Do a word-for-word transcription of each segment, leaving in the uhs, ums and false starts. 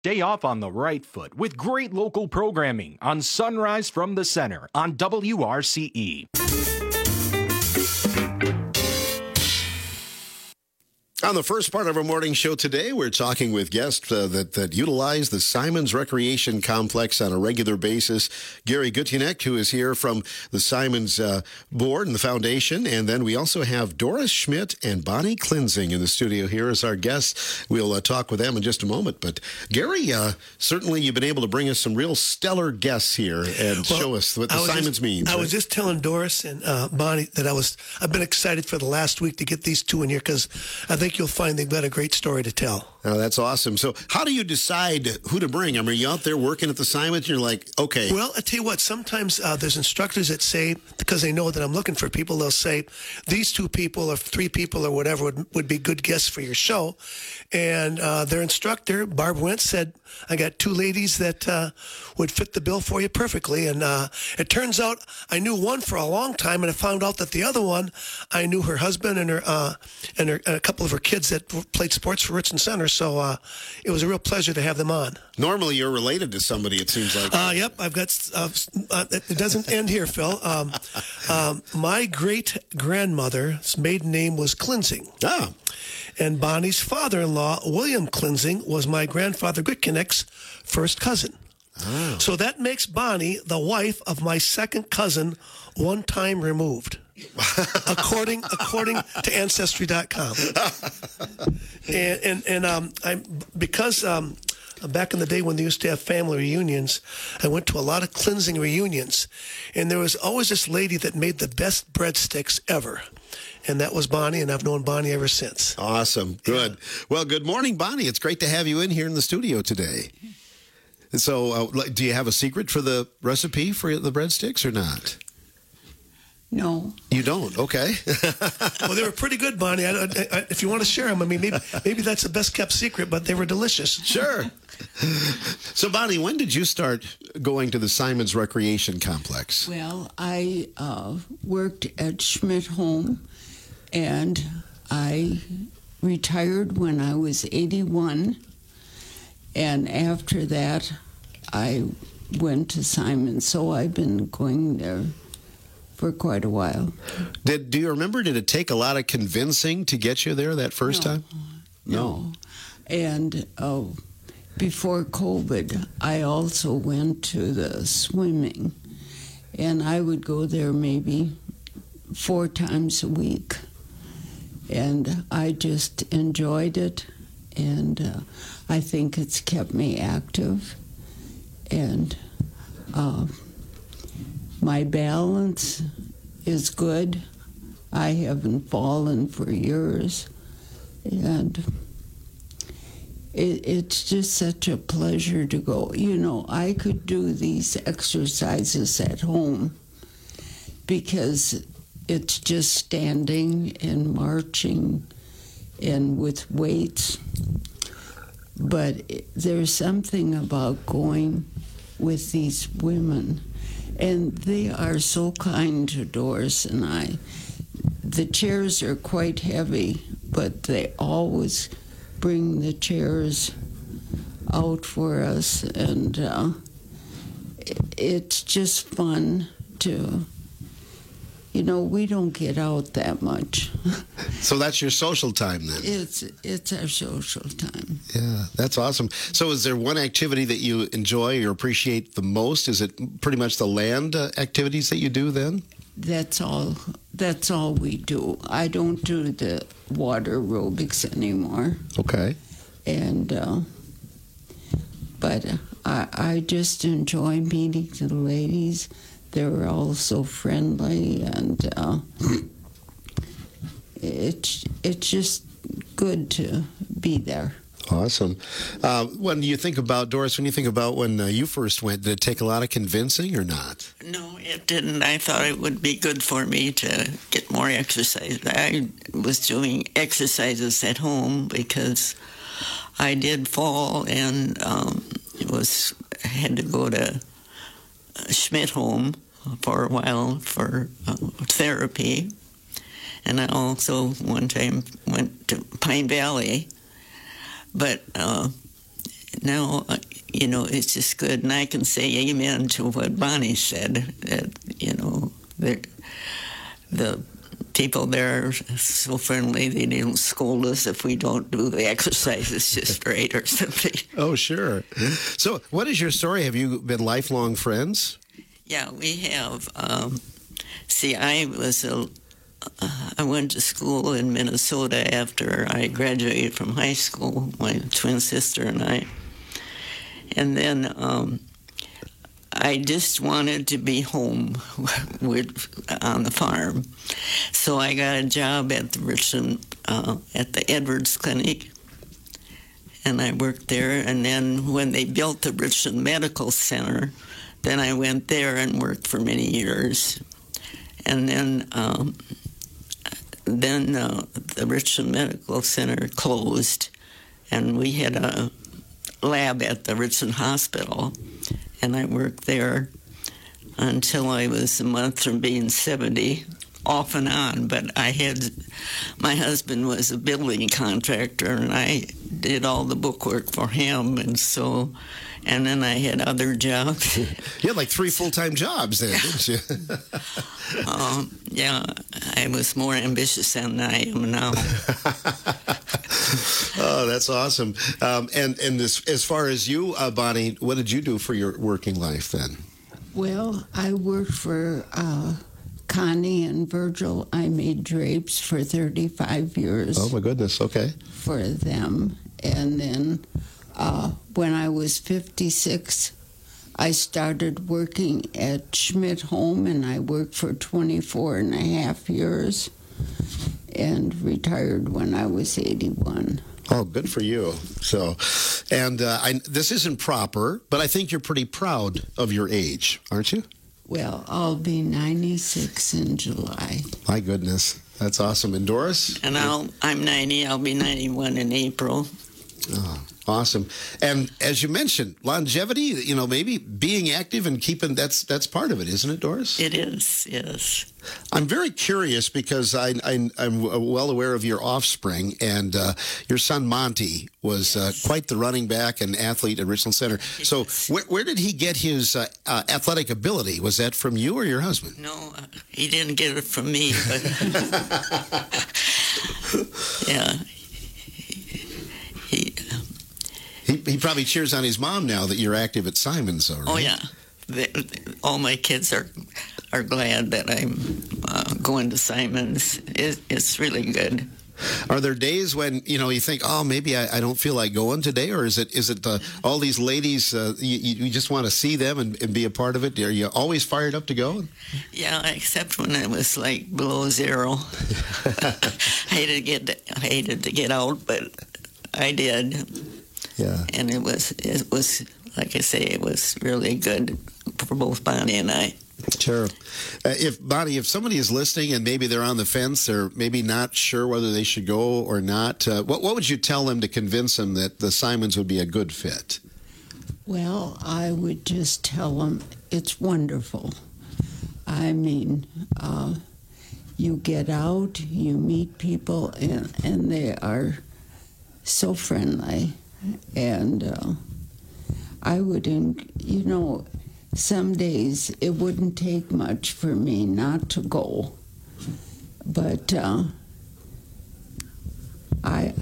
Day off on the right foot with great local programming on Sunrise from the Center on W R C E. On the first part of our morning show today, we're talking with guests uh, that, that utilize the Simons Recreation Complex on a regular basis. Gary Gutjanek, who is here from the Simons uh, board and the foundation. And then we also have Doris Schmidt and Bonnie Klinzing in the studio here as our guests. We'll uh, talk with them in just a moment. But Gary, uh, certainly you've been able to bring us some real stellar guests here and well, show us what the Simons just, means. I right? was just telling Doris and uh, Bonnie that I was, I've been excited for the last week to get these two in here because I think you'll find they've got a great story to tell. Oh, that's awesome. So how do you decide who to bring? I mean, are you out there working at the Simons and you're like, okay. Well, I tell you what, sometimes uh, there's instructors that say, because they know that I'm looking for people, they'll say, these two people or three people or whatever would, would be good guests for your show. And uh, their instructor, Barb Wentz, said, I got two ladies that uh, would fit the bill for you perfectly. And uh, it turns out I knew one for a long time, and I found out that the other one, I knew her husband and her uh, and, her, and a couple of her kids that played sports for Richland Center. So uh, it was a real pleasure to have them on. Normally, you're related to somebody, it seems like. Uh, yep, I've got, uh, uh, it doesn't end here, Phil. Um, um, my great-grandmother's maiden name was Klinzing. Ah. And Bonnie's father-in-law, William Klinzing, was my grandfather Gutjanek's first cousin. Oh. So that makes Bonnie the wife of my second cousin, one time removed, according according to Ancestry dot com. And and, and um, I'm because um, back in the day when they used to have family reunions, I went to a lot of Klinzing reunions, and there was always this lady that made the best breadsticks ever. And that was Bonnie, and I've known Bonnie ever since. Awesome. Good. Yeah. Well, good morning, Bonnie. It's great to have you in here in the studio today. So uh, do you have a secret for the recipe for the breadsticks or not? No. You don't? Okay. Well, they were pretty good, Bonnie. I, I, I, if you want to share them, I mean, maybe, maybe that's the best kept secret, but they were delicious. Sure. So, Bonnie, when did you start going to the Simons Recreation Complex? Well, I uh, worked at Schmidt Home, and I retired when I was eighty-one. And after that, I went to Simons. So I've been going there for quite a while. Did do you remember, did it take a lot of convincing to get you there that first no, time? No. no. And oh, before COVID, I also went to the swimming. And I would go there maybe four times a week. And I just enjoyed it. And uh, I think it's kept me active. And uh, my balance is good. I haven't fallen for years. And it, it's just such a pleasure to go. You know, I could do these exercises at home because it's just standing and marching and with weights. But there's something about going with these women, and they are so kind to Doris and I. The chairs are quite heavy, but they always bring the chairs out for us, and uh, it's just fun to... You know, we don't get out that much. So that's your social time then? It's it's our social time. Yeah, that's awesome. So is there one activity that you enjoy or appreciate the most? Is it pretty much the land uh, activities that you do then? That's all. That's all we do. I don't do the water aerobics anymore. Okay. And, uh, but I, I just enjoy meeting the ladies. They're all so friendly, and uh, it's it's just good to be there. Awesome. Uh, when you think about, Doris, when you think about when uh, you first went, did it take a lot of convincing or not? No, it didn't. I thought it would be good for me to get more exercise. I was doing exercises at home because I did fall, and um, it was I had to go to Schmidt Home for a while for uh, therapy, and I also one time went to Pine Valley, but uh, now, uh, you know, it's just good. And I can say amen to what Bonnie said, that, you know, the, the people there are so friendly. They don't scold us if we don't do the exercises just right or something. Oh, sure. So what is your story? Have you been lifelong friends? Yeah, we have. Um, see, I was a, uh, I went to school in Minnesota after I graduated from high school, my twin sister and I. And then um, I just wanted to be home with, on the farm. So I got a job at the Richland, uh, at the Edwards Clinic, and I worked there. And then when they built the Richland Medical Center, then I went there and worked for many years. And then um, then uh, the Richland Medical Center closed, and we had a lab at the Richland Hospital, and I worked there until I was a month from being seventy, off and on. But I had, my husband was a building contractor, and I did all the bookwork for him, and so, and then I had other jobs. You had like three full-time jobs then, didn't you? um, yeah, I was more ambitious than I am now. Oh, that's awesome. Um, and and this, as far as you, uh, Bonnie, what did you do for your working life then? Well, I worked for uh, Connie and Virgil. I made drapes for thirty-five years. Oh, my goodness. Okay. For them. And then uh, when I was fifty-six, I started working at Schmidt Home, and I worked for twenty-four and a half years and retired when I was eighty-one. Oh, good for you. So, and uh, I, this isn't proper, but I think you're pretty proud of your age, aren't you? Well, I'll be ninety-six in July. My goodness. That's awesome. And Doris? And I'll, I'm ninety. I'll be ninety-one in April. Oh, awesome. And as you mentioned, longevity, you know, maybe being active and keeping, that's that's part of it, isn't it, Doris? It is, yes. I'm very curious because I, I, I'm well aware of your offspring, and uh, your son Monty was uh, quite the running back and athlete at Richland Center. Yes. So where, where did he get his uh, uh, athletic ability? Was that from you or your husband? No, uh, he didn't get it from me, but yeah. He, um, he, he probably cheers on his mom now that you're active at Simons, though, right? Oh, yeah. The, the, all my kids are are glad that I'm uh, going to Simons. It, it's really good. Are there days when, you know, you think, oh, maybe I, I don't feel like going today? Or is it is it uh, all these ladies, uh, you, you just want to see them and, and be a part of it? Are you always fired up to go? Yeah, except when it was like below zero. I hated to get I hated to get out, but I did. Yeah. And it was it was like I say, it was really good for both Bonnie and I. Sure. Uh, if Bonnie, if somebody is listening and maybe they're on the fence, they're maybe not sure whether they should go or not, uh, what what would you tell them to convince them that the Simons would be a good fit? Well, I would just tell them it's wonderful. I mean, uh, you get out, you meet people, and, and they are so friendly. And uh, I would, you know, some days it wouldn't take much for me not to go. But uh, I,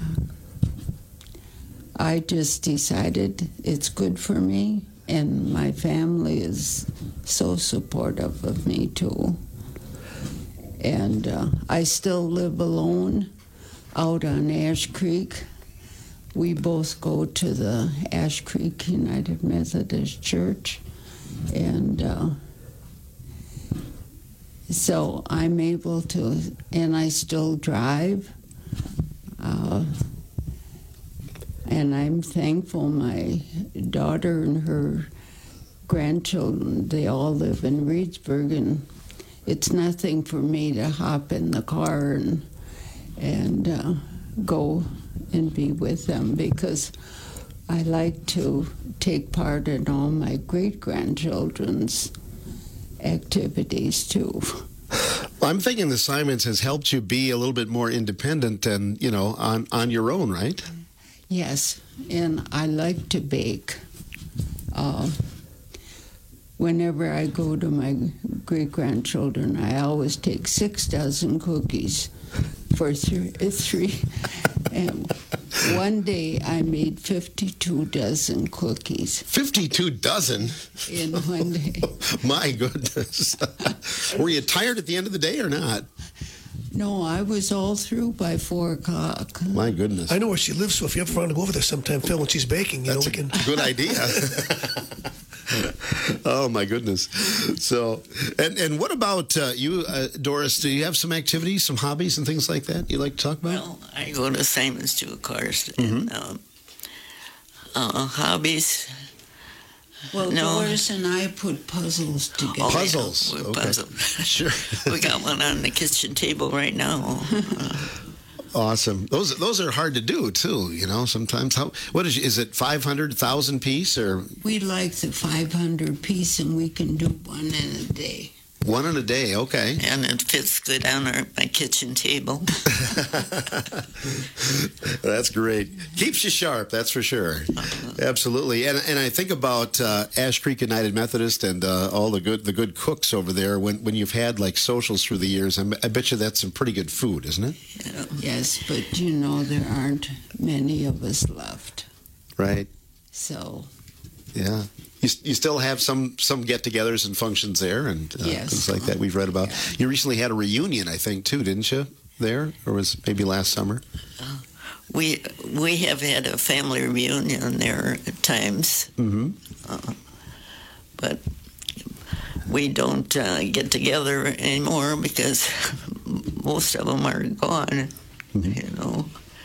I just decided it's good for me, and my family is so supportive of me too. And uh, I still live alone out on Ash Creek. We both go to the Ash Creek United Methodist Church. And uh, so I'm able to, and I still drive. Uh, and I'm thankful my daughter and her grandchildren, they all live in Reedsburg, and it's nothing for me to hop in the car and, and uh, go and be with them, because I like to take part in all my great-grandchildren's activities, too. Well, I'm thinking the Simons has helped you be a little bit more independent and, you know, on, on your own, right? Yes, and I like to bake. Uh, whenever I go to my great-grandchildren, I always take six dozen cookies for three. three. And one day I made fifty-two dozen cookies. fifty-two dozen? In one day. My goodness. Were you tired at the end of the day or not? No, I was all through by four o'clock. My goodness. I know where she lives, so if you ever want to go over there sometime, Phil, when she's baking, you That's know, we can. a good idea. Oh, my goodness. So, and, and what about uh, you, uh, Doris? Do you have some activities, some hobbies and things like that you like to talk about? Well, I go to Simon's too, of course. Mm-hmm. And, um, uh, hobbies. Well, No. Doris and I put puzzles together. Oh, Puzzles. Yeah, we're Okay. puzzle. Sure. We got one on the kitchen table right now. Uh, Awesome. Those those are hard to do too. You know, sometimes. How? What is is it? Five hundred thousand piece or We like the five hundred piece, and we can do one in a day. one in a day? Okay. and it fits good on our, my kitchen table. That's great. Keeps you sharp, that's for sure. Absolutely. And and I think about uh, Ash Creek United Methodist and uh, all the good the good cooks over there. When when you've had like socials through the years, I, I bet you that's some pretty good food, isn't it? Yeah. Yes, but you know, there aren't many of us left. Right. So, Yeah. You, you still have some some get-togethers and functions there and uh, Yes. things like that we've read about. Yeah. You recently had a reunion, I think, too, didn't you? There, or was it maybe last summer? We we have had a family reunion there at times, Mm-hmm. uh, but we don't uh, get together anymore because most of them are gone. Mm-hmm. You know.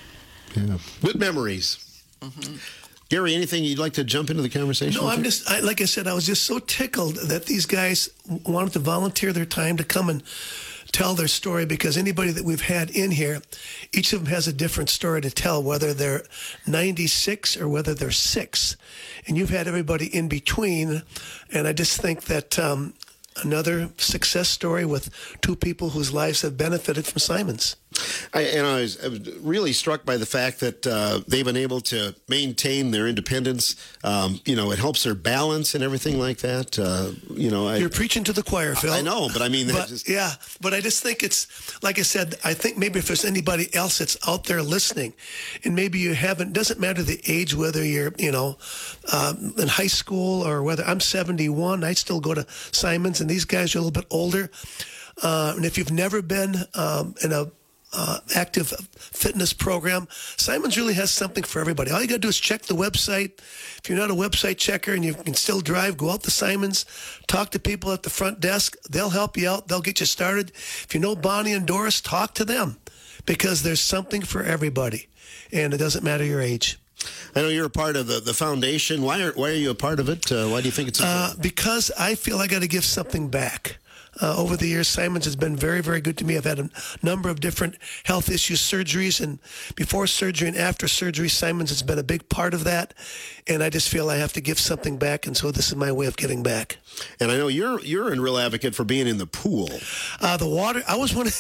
Yeah. Good memories. Mm-hmm. Gary, anything you'd like to jump into the conversation? No, with I'm here? just, I, like I said, I was just so tickled that these guys wanted to volunteer their time to come and tell their story, because anybody that we've had in here, each of them has a different story to tell, whether they're ninety-six or whether they're six. And you've had everybody in between. And I just think that um, another success story with two people whose lives have benefited from Simon's. I, and I was, I was really struck by the fact that uh, they've been able to maintain their independence. Um, you know, it helps their balance and everything like that. Uh, you know, I, You're preaching to the choir, Phil. I know, but I mean, that But, just, yeah, but I just think it's, like I said, I think maybe if there's anybody else that's out there listening, and maybe you haven't, doesn't matter the age, whether you're, you know, um, in high school or whether I'm seventy-one, I still go to Simon's, and these guys are a little bit older. Uh, and if you've never been um, in a Uh, active fitness program, Simon's really has something for everybody. All you got to do is check the website. If you're not a website checker and you can still drive, go out to Simon's, talk to people at the front desk. They'll help you out. They'll get you started. If you know Bonnie and Doris, talk to them, because there's something for everybody, and it doesn't matter your age. I know you're a part of the, the foundation. Why are why are you a part of it? Uh, why do you think it's important? Uh, because I feel I got to give something back. Uh, over the years, Simon's has been very, very good to me. I've had a number of different health issues, surgeries, and before surgery and after surgery, Simon's has been a big part of that. And I just feel I have to give something back, and so this is my way of giving back. And I know you're you're a real advocate for being in the pool. Uh, the water, I was one of,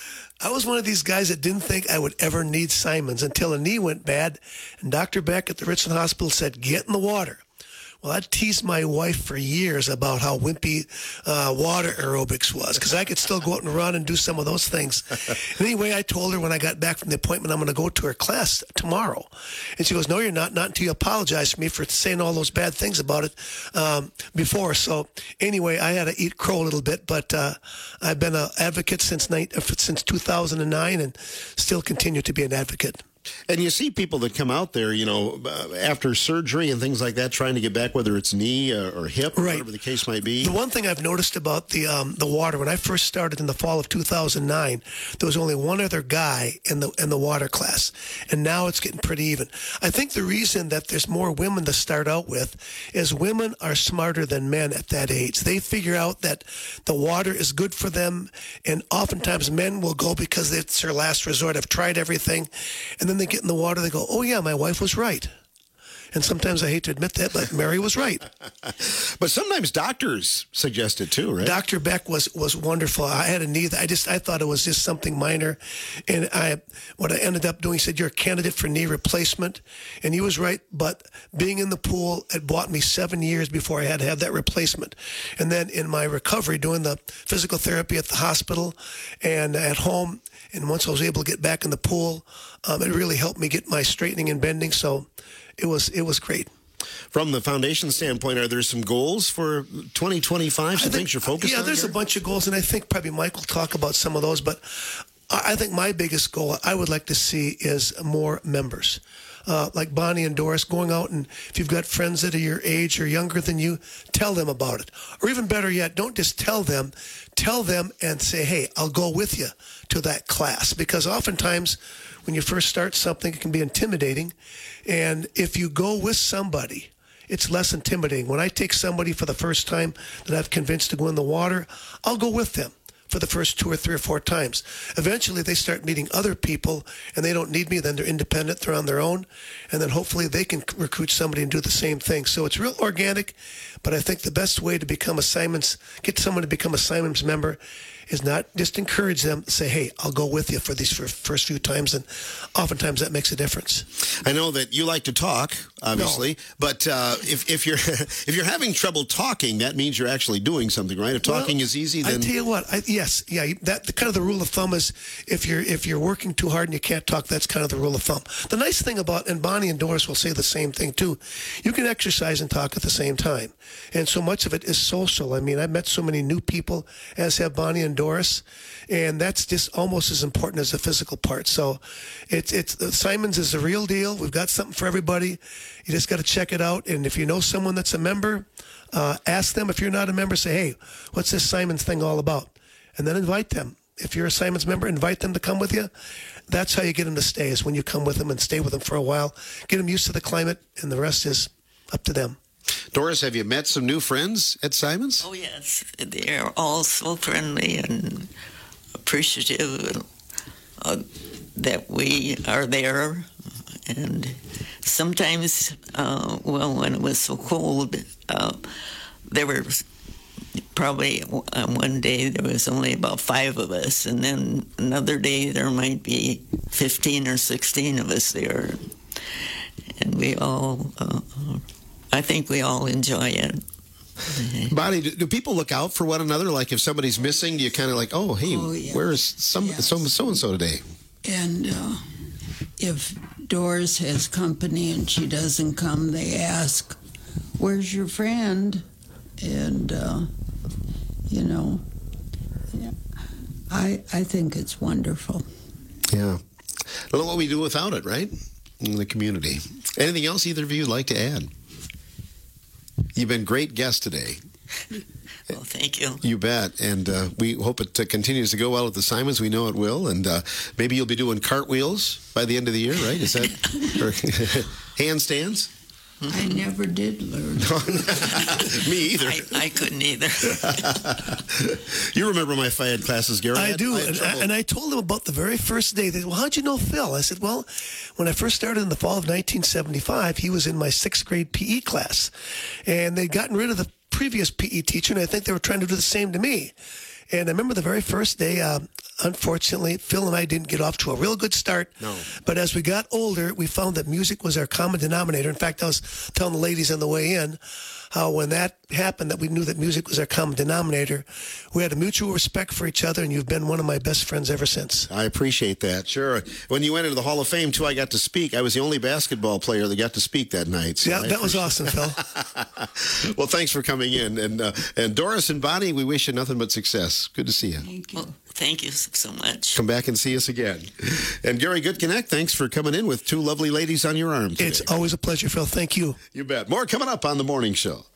I was one of these guys that didn't think I would ever need Simon's until a knee went bad, and Doctor Beck at the Richland Hospital said, "Get in the water." Well, I teased my wife for years about how wimpy uh, water aerobics was, because I could still go out and run and do some of those things. Anyway, I told her when I got back from the appointment, I'm going to go to her class tomorrow. And she goes, "No, you're not, not until you apologize to me for saying all those bad things about it um, before." So anyway, I had to eat crow a little bit, but uh, I've been an advocate since, night, since two thousand nine and still continue to be an advocate. And you see people that come out there, you know, uh, after surgery and things like that, trying to get back, whether it's knee or, or hip, or Right. whatever the case might be. The one thing I've noticed about the um, the water, when I first started in the fall of two thousand nine, there was only one other guy in the in the water class, and now it's getting pretty even. I think the reason that there's more women to start out with is women are smarter than men at that age. They figure out that the water is good for them, and oftentimes men will go because it's their last resort. I've tried everything, and then they get in the water, they go, "Oh yeah, my wife was right." And sometimes I hate to admit that, but Mary was right. But sometimes doctors suggest it too, right? Doctor Beck was, was wonderful. I had a knee that I just I thought it was just something minor, and I what I ended up doing, he said, you're a candidate for knee replacement, and he was right. But being in the pool, it bought me seven years before I had to have that replacement. And then in my recovery, doing the physical therapy at the hospital and at home, and once I was able to get back in the pool, um, it really helped me get my straightening and bending. So it was it was great. From the foundation standpoint, are there some goals for twenty twenty-five, some things you're focused yeah, on? Yeah, there's here? a bunch of goals, and I think probably Mike will talk about some of those. But I think my biggest goal I would like to see is more members. Uh, like Bonnie and Doris, going out, and if you've got friends that are your age or younger than you, tell them about it. Or even better yet, don't just tell them, tell them and say, hey, I'll go with you to that class. Because oftentimes when you first start something, it can be intimidating. And if you go with somebody, it's less intimidating. When I take somebody for the first time that I've convinced to go in the water, I'll go with them for the first two or three or four times. Eventually, they start meeting other people, and they don't need me. Then they're independent. They're on their own. And then hopefully they can recruit somebody and do the same thing. So it's real organic, but I think the best way to become a Simons, get someone to become a Simons member is not just encourage them to say, hey, I'll go with you for these first few times, and oftentimes that makes a difference. I know that you like to talk, obviously, no. but uh, if, if you're if you're having trouble talking, that means you're actually doing something, right? If talking well, is easy, then... I tell you what, I, yes, yeah, that the, kind of the rule of thumb is if you're if you're working too hard and you can't talk, that's kind of the rule of thumb. The nice thing about, and Bonnie and Doris will say the same thing too, you can exercise and talk at the same time. And so much of it is social. I mean, I've met so many new people, as have Bonnie and Doris, and that's just almost as important as the physical part. So it's it's Simons is the real deal. We've got something for everybody. You just got to check it out. And if you know someone that's a member, uh, ask them. If you're not a member, say, hey, what's this Simons thing all about? And then invite them. If you're a Simons member, invite them to come with you. That's how you get them to stay, is when you come with them and stay with them for a while. Get them used to the climate, and the rest is up to them. Doris, have you met some new friends at Simons? Oh, yes. They're all so friendly and appreciative uh, that we are there. And sometimes, uh, well, when it was so cold, uh, there were probably uh, one day there was only about five of us, and then another day there might be fifteen or sixteen of us there. And we all... Uh, I think we all enjoy it. Bonnie, do, do people look out for one another? Like if somebody's missing, do you kind of like, oh, hey, oh, yes. where is some yes. so so and so today? And uh, if Doris has company and she doesn't come, they ask, "Where's your friend?" And uh, you know, yeah, I I think it's wonderful. Yeah, I don't know what we do without it, right? In the community. Anything else either of you would like to add? You've been great guests today. Well, thank you. You bet. And uh, we hope it uh, continues to go well at the Simons. We know it will. And uh, maybe you'll be doing cartwheels by the end of the year, right? Is that or handstands? I never did learn. Me either. I, I couldn't either. You remember my F I A D classes, Gary? I, I do. I and, I, and I told them about the very first day. They said, well, how'd you know Phil? I said, well, when I first started in the fall of nineteen seventy-five, he was in my sixth grade P E class. And they'd gotten rid of the previous P E teacher, and I think they were trying to do the same to me. And I remember the very first day, uh, unfortunately, Phil and I didn't get off to a real good start. No. But as we got older, we found that music was our common denominator. In fact, I was telling the ladies on the way in how when that happened, that we knew that music was our common denominator. We had a mutual respect for each other, and you've been one of my best friends ever since. I appreciate that. Sure. When you went into the Hall of Fame, too, I got to speak. I was the only basketball player that got to speak that night. So yeah, I that was awesome, Phil. Well, thanks for coming in. And uh, and Doris and Bonnie, we wish you nothing but success. Good to see you. Thank you. Well, thank you so much. Come back and see us again. And Gary Goodconnect, thanks for coming in with two lovely ladies on your arm today. It's always a pleasure, Phil. Thank you. You bet. More coming up on The Morning Show.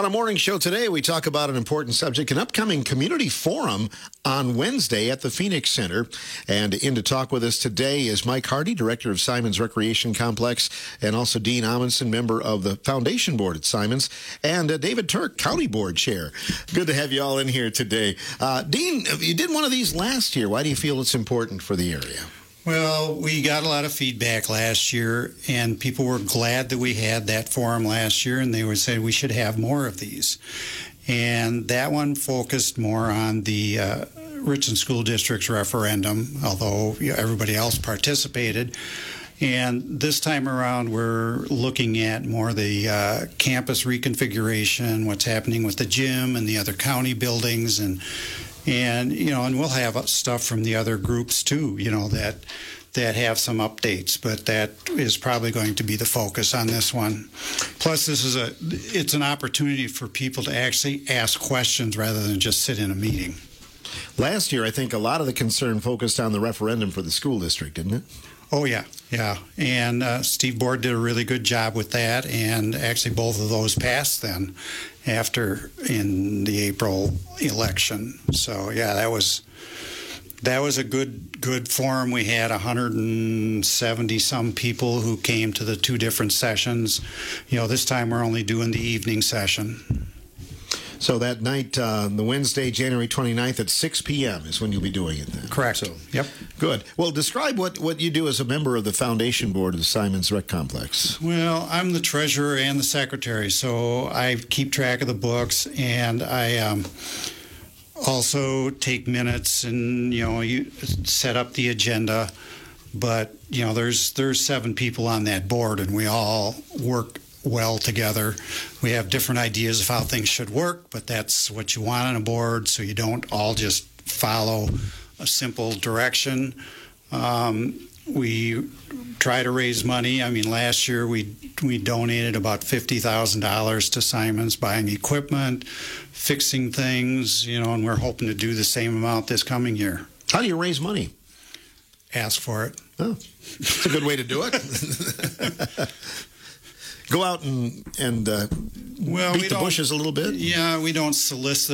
On a morning show today, we talk about an important subject, an upcoming community forum on Wednesday at the Phoenix Center. And in to talk with us today is Mike Hardy, director of Simons Recreation Complex, and also Dean Amundsen, member of the Foundation Board at Simons, and uh, David Turk, County Board Chair. Good to have you all in here today. Uh, Dean, you did one of these last year. Why do you feel it's important for the area? Well, we got a lot of feedback last year, and people were glad that we had that forum last year, and they would say we should have more of these. And that one focused more on the uh, Richland School District's referendum, although you know, everybody else participated. And this time around, we're looking at more the uh, campus reconfiguration, what's happening with the gym and the other county buildings, and And, you know, and we'll have stuff from the other groups, too, you know, that that have some updates. But that is probably going to be the focus on this one. Plus, this is a it's an opportunity for people to actually ask questions rather than just sit in a meeting. Last year, I think a lot of the concern focused on the referendum for the school district, didn't it? Oh, yeah, yeah. And uh, Steve Board did a really good job with that. And actually, both of those passed then after in the April election. So, yeah, that was that was a good good forum. We had one hundred seventy some people who came to the two different sessions. You know, this time we're only doing the evening session. So that night, uh, the Wednesday, January twenty-ninth at six p.m. is when you'll be doing it then. Correct. So, yep. Good. Well, describe what, what you do as a member of the Foundation Board of the Simons Rec Complex. Well, I'm the treasurer and the secretary, so I keep track of the books, and I um, also take minutes and, you know, you set up the agenda. But, you know, there's there's seven people on that board, and we all work well together. We have different ideas of how things should work, but that's what you want on a board, so you don't all just follow a simple direction. Um, we try to raise money. I mean, last year we we donated about fifty thousand dollars to Simons, buying equipment, fixing things, you know, and we're hoping to do the same amount this coming year. How do you raise money? Ask for it. Oh, that's a good way to do it. Go out and and uh, well, beat we the don't, bushes a little bit. Yeah, we don't solicit.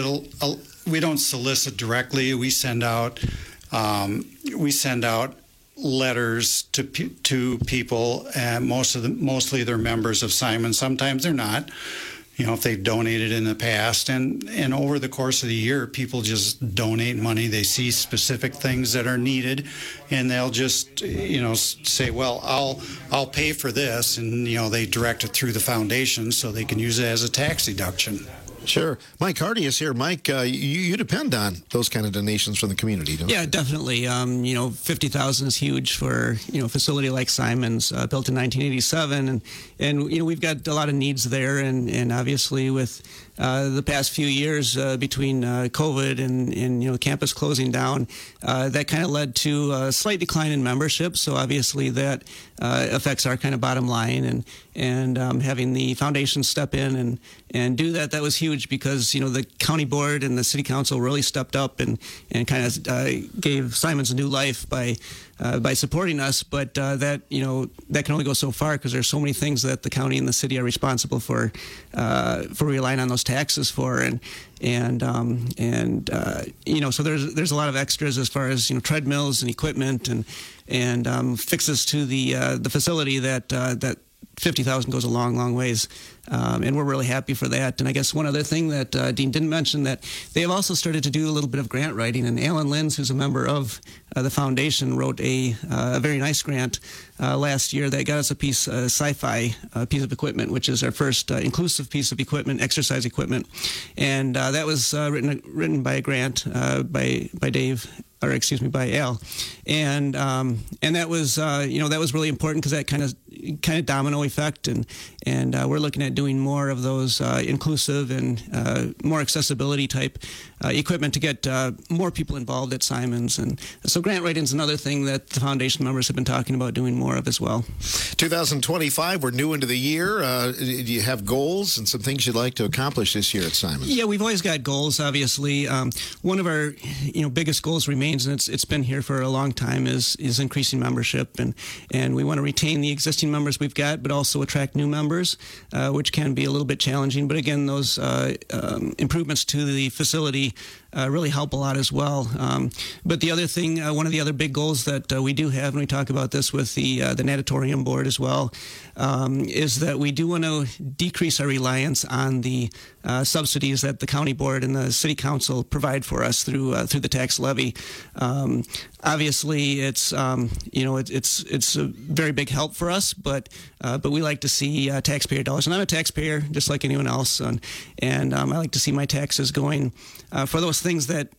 We don't solicit directly. We send out um, we send out letters to to people, and most of them, mostly they're members of Simon. Sometimes they're not. You know, if they've donated in the past, and and over the course of the year, people just donate money. They see specific things that are needed, and they'll just, you know, say, well, I'll I'll pay for this, and, you know, they direct it through the foundation so they can use it as a tax deduction. Sure. Mike Hardy is here. Mike, uh, you, you depend on those kind of donations from the community, don't yeah, you? Yeah, definitely. Um, you know, fifty thousand is huge for, you know, a facility like Simons, uh, built in nineteen eighty-seven. And, and, you know, we've got a lot of needs there. And, and obviously with uh, the past few years uh, between uh, COVID and, and, you know, campus closing down, uh, that kind of led to a slight decline in membership. So obviously that uh, affects our kind of bottom line. And, and um, having the foundation step in and, and do that, that was huge because, you know, the county board and the city council really stepped up and, and kind of uh, gave Simons a new life by uh, by supporting us. But uh, that, you know, that can only go so far because there's so many things that the county and the city are responsible for uh, for relying on those taxes for. And and um, and uh, you know, so there's there's a lot of extras as far as, you know, treadmills and equipment and and um, fixes to the uh, the facility that uh, that fifty thousand goes a long, long ways, um, and we're really happy for that. And I guess one other thing that uh, Dean didn't mention, that they have also started to do a little bit of grant writing, and Alan Linz, who's a member of uh, the foundation, wrote a, uh, a very nice grant uh, last year that got us a piece, a sci-fi uh, piece of equipment, which is our first uh, inclusive piece of equipment, exercise equipment, and uh, that was uh, written written by a grant uh, by by Dave. Or excuse me, by Al, and um, and that was uh, you know that was really important because that kind of kind of domino effect, and and uh, we're looking at doing more of those uh, inclusive and uh, more accessibility type uh, equipment to get uh, more people involved at Simons. And so grant writing is another thing that the foundation members have been talking about doing more of as well. two thousand twenty-five, we're new into the year. Uh, do you have goals and some things you'd like to accomplish this year at Simons? Yeah, we've always got goals, obviously. Um, one of our you know biggest goals remains, and it's it's been here for a long time, is is increasing membership. And, and we want to retain the existing members we've got, but also attract new members, uh, which can be a little bit challenging. But again, those uh, um, improvements to the facility uh, really help a lot as well. Um, but the other thing, uh, one of the other big goals that uh, we do have, and we talk about this with the uh, the natatorium board as well, um, is that we do want to decrease our reliance on the uh, subsidies that the county board and the city council provide for us through uh, through the tax levy. Um, obviously, it's um, you know it, it's it's a very big help for us, but uh, but we like to see uh, taxpayer dollars, and I'm a taxpayer just like anyone else, and and um, I like to see my taxes going uh, for those things that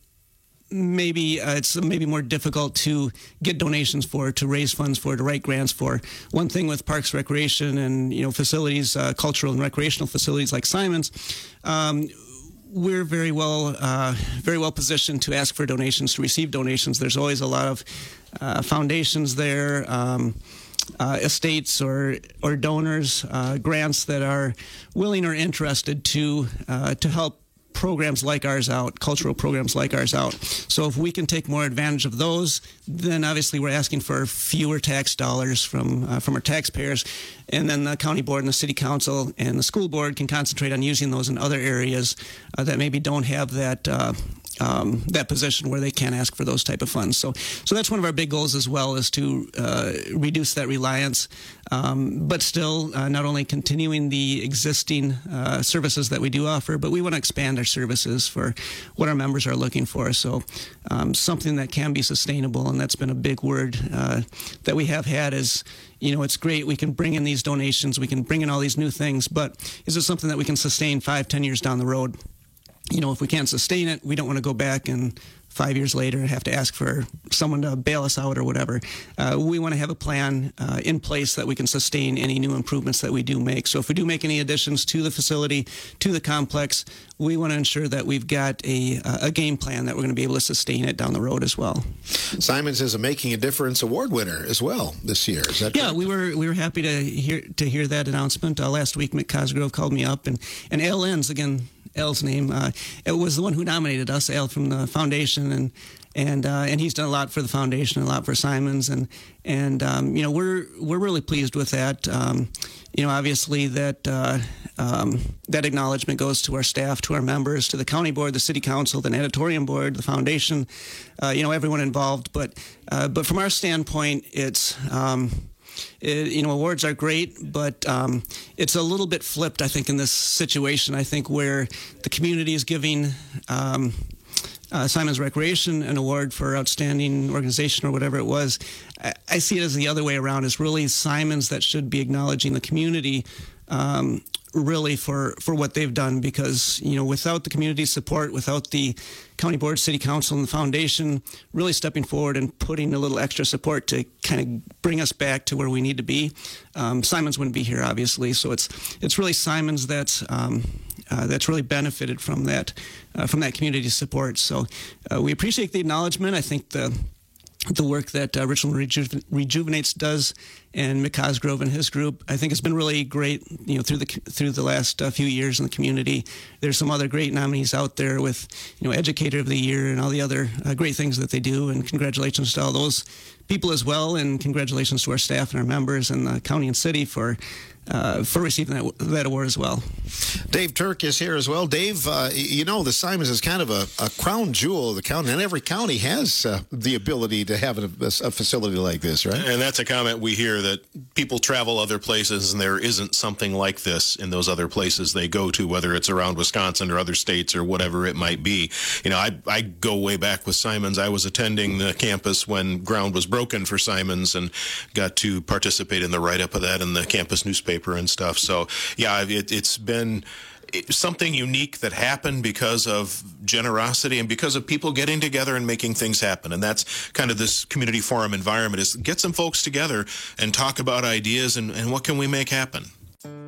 maybe uh, it's maybe more difficult to get donations for, to raise funds for, to write grants for. One thing with Parks, Recreation, and you know facilities, uh, cultural and recreational facilities like Simons, um, we're very well uh, very well positioned to ask for donations, to receive donations. There's always a lot of uh, foundations there. Um, Uh, estates or or donors, uh, grants that are willing or interested to uh, to help programs like ours out, cultural programs like ours out. So if we can take more advantage of those, then obviously we're asking for fewer tax dollars from uh, from our taxpayers, and then the county board and the city council and the school board can concentrate on using those in other areas uh, that maybe don't have that uh, Um, that position where they can ask for those type of funds. So, so that's one of our big goals as well, is to uh, reduce that reliance, um, but still uh, not only continuing the existing uh, services that we do offer, but we want to expand our services for what our members are looking for. So, um, something that can be sustainable, and that's been a big word uh, that we have had is, you know, it's great, we can bring in these donations, we can bring in all these new things, but is it something that we can sustain five, ten years down the road? You know, if we can't sustain it, we don't want to go back and five years later have to ask for someone to bail us out or whatever. Uh, we want to have a plan uh, in place that we can sustain any new improvements that we do make. So if we do make any additions to the facility, to the complex, we want to ensure that we've got a, a game plan that we're going to be able to sustain it down the road as well. Simons is a Making a Difference award winner as well this year. Is that yeah, correct? we were we were happy to hear to hear that announcement. Uh, last week, Mick Cosgrove called me up, and, and Al Lenz, again, Al's name, uh, it was the one who nominated us, Al from the foundation, and and uh, and he's done a lot for the foundation, a lot for Simons, and and um, you know we're we're really pleased with that. Um, you know, obviously that uh, um, that acknowledgement goes to our staff, to our members, to the county board, the city council, the natatorium board, the foundation, uh, you know, everyone involved. But uh, but from our standpoint, it's. Um, It, you know, awards are great, but um, it's a little bit flipped, I think, in this situation. I think where the community is giving um, uh, Simons Recreation an award for outstanding organization or whatever it was, I, I see it as the other way around. It's really Simons that should be acknowledging the community um, really for, for what they've done, because, you know, without the community support, without the county board, city council, and the foundation really stepping forward and putting a little extra support to kind of bring us back to where we need to be, um, Simons wouldn't be here, obviously. So it's it's really Simons that's um, uh, that's really benefited from that uh, from that community support. So uh, we appreciate the acknowledgement. I think the the work that uh, Richland Reju- Rejuvenates does, and Mick Cosgrove and his group, I think has been really great. You know, through the through the last uh, few years in the community. There's some other great nominees out there with, you know, Educator of the Year and all the other uh, great things that they do. And congratulations to all those people as well, and congratulations to our staff and our members and the county and city for uh, for receiving that that award as well. Dave Turk is here as well. Dave, uh, you know, the Simons is kind of a, a crown jewel of the county, and every county has uh, the ability to have a, a facility like this, right? And that's a comment we hear, that people travel other places and there isn't something like this in those other places they go to, whether it's around Wisconsin or other states or whatever it might be. You know, I, I go way back with Simons. I was attending the campus when ground was broken for Simons and got to participate in the write-up of that in the campus newspaper and stuff. So, yeah, it, it's been something unique that happened because of generosity and because of people getting together and making things happen. And that's kind of this community forum environment, is get some folks together and talk about ideas and, and what can we make happen.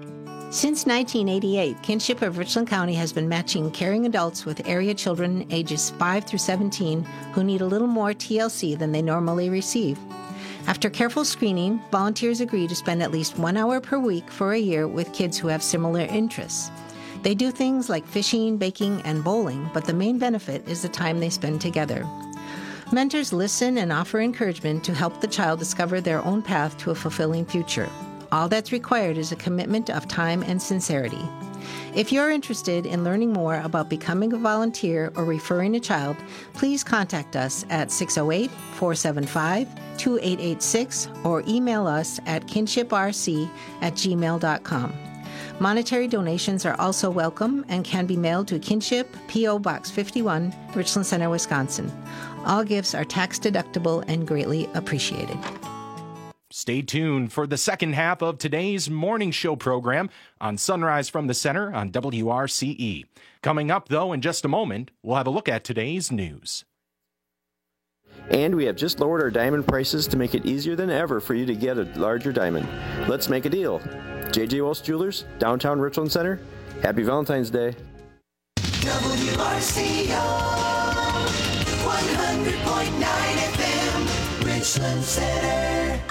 Since nineteen eighty-eight, Kinship of Richland County has been matching caring adults with area children ages five through seventeen who need a little more T L C than they normally receive. After careful screening, volunteers agree to spend at least one hour per week for a year with kids who have similar interests. They do things like fishing, baking, and bowling, but the main benefit is the time they spend together. Mentors listen and offer encouragement to help the child discover their own path to a fulfilling future. All that's required is a commitment of time and sincerity. If you're interested in learning more about becoming a volunteer or referring a child, please contact us at six oh eight, four seven five, two eight eight six or email us at kinshiprc at gmail dot com. Monetary donations are also welcome and can be mailed to Kinship, P O. Box fifty-one, Richland Center, Wisconsin. All gifts are tax deductible and greatly appreciated. Stay tuned for the second half of today's morning show program on Sunrise from the Center on W R C E. Coming up, though, in just a moment, we'll have a look at today's news. And we have just lowered our diamond prices to make it easier than ever for you to get a larger diamond. Let's make a deal. J J. Walsh Jewelers, downtown Richland Center. Happy Valentine's Day. W R C O, one hundred point nine F M, Richland Center.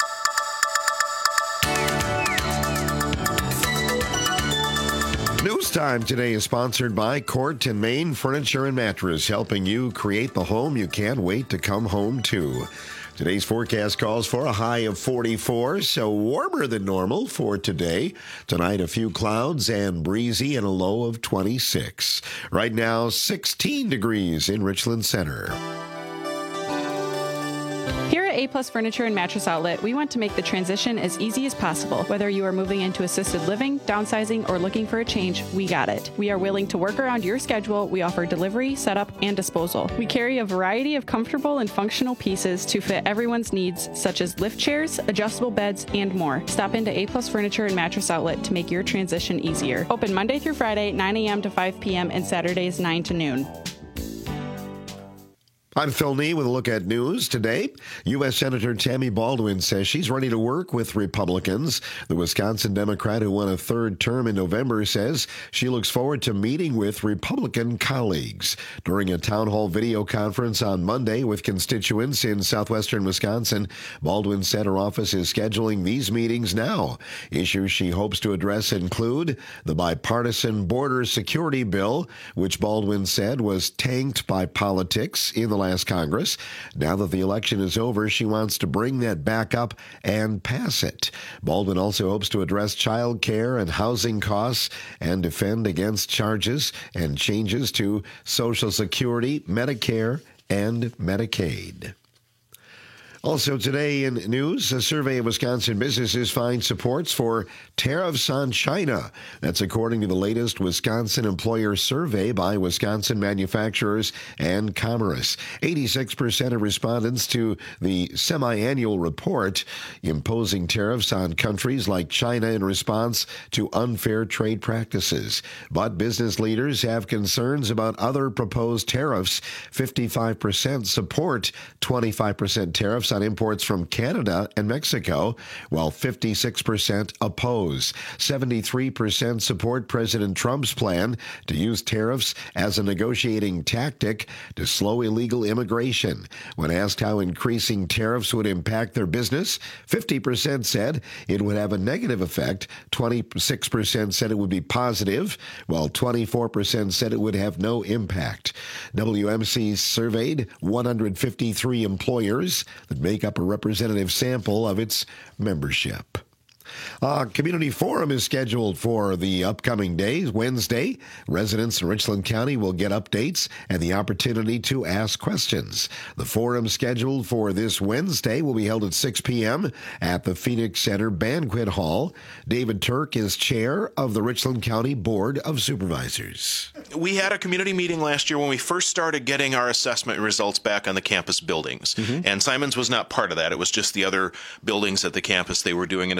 News Time today is sponsored by Court and Main Furniture and Mattress, helping you create the home you can't wait to come home to. Today's forecast calls for a high of forty-four, so warmer than normal for today. Tonight, a few clouds and breezy and a low of twenty-six. Right now, sixteen degrees in Richland Center. Here at A-Plus Furniture and Mattress Outlet, we want to make the transition as easy as possible. Whether you are moving into assisted living, downsizing, or looking for a change, we got it. We are willing to work around your schedule. We offer delivery, setup, and disposal. We carry a variety of comfortable and functional pieces to fit everyone's needs, such as lift chairs, adjustable beds, and more. Stop into A-Plus Furniture and Mattress Outlet to make your transition easier. Open Monday through Friday, nine a.m. to five p.m., and Saturdays, nine to noon. I'm Phil Nee with a look at news today. U S. Senator Tammy Baldwin says she's ready to work with Republicans. The Wisconsin Democrat who won a third term in November says she looks forward to meeting with Republican colleagues. During a town hall video conference on Monday with constituents in southwestern Wisconsin, Baldwin said her office is scheduling these meetings now. Issues she hopes to address include the bipartisan border security bill, which Baldwin said was tanked by politics in the last Congress. Now that the election is over, she wants to bring that back up and pass it. Baldwin also hopes to address child care and housing costs and defend against charges and changes to Social Security, Medicare, and Medicaid. Also today in news, a survey of Wisconsin businesses finds supports for tariffs on China. That's according to the latest Wisconsin employer survey by Wisconsin Manufacturers and Commerce. eighty-six percent of respondents to the semi-annual report imposing tariffs on countries like China in response to unfair trade practices. But business leaders have concerns about other proposed tariffs. fifty-five percent support twenty-five percent tariffs on imports from Canada and Mexico, while fifty-six percent oppose. seventy-three percent support President Trump's plan to use tariffs as a negotiating tactic to slow illegal immigration. When asked how increasing tariffs would impact their business, fifty percent said it would have a negative effect, twenty-six percent said it would be positive, while twenty-four percent said it would have no impact. W M C surveyed one hundred fifty-three employers that make up a representative sample of its membership. A community forum is scheduled for the upcoming days. Wednesday, residents in Richland County will get updates and the opportunity to ask questions. The forum scheduled for this Wednesday will be held at six p.m. at the Phoenix Center Banquet Hall. David Turk is chair of the Richland County Board of Supervisors. We had a community meeting last year when we first started getting our assessment results back on the campus buildings. Mm-hmm. And Simons was not part of that. It was just the other buildings at the campus. They were doing an assessment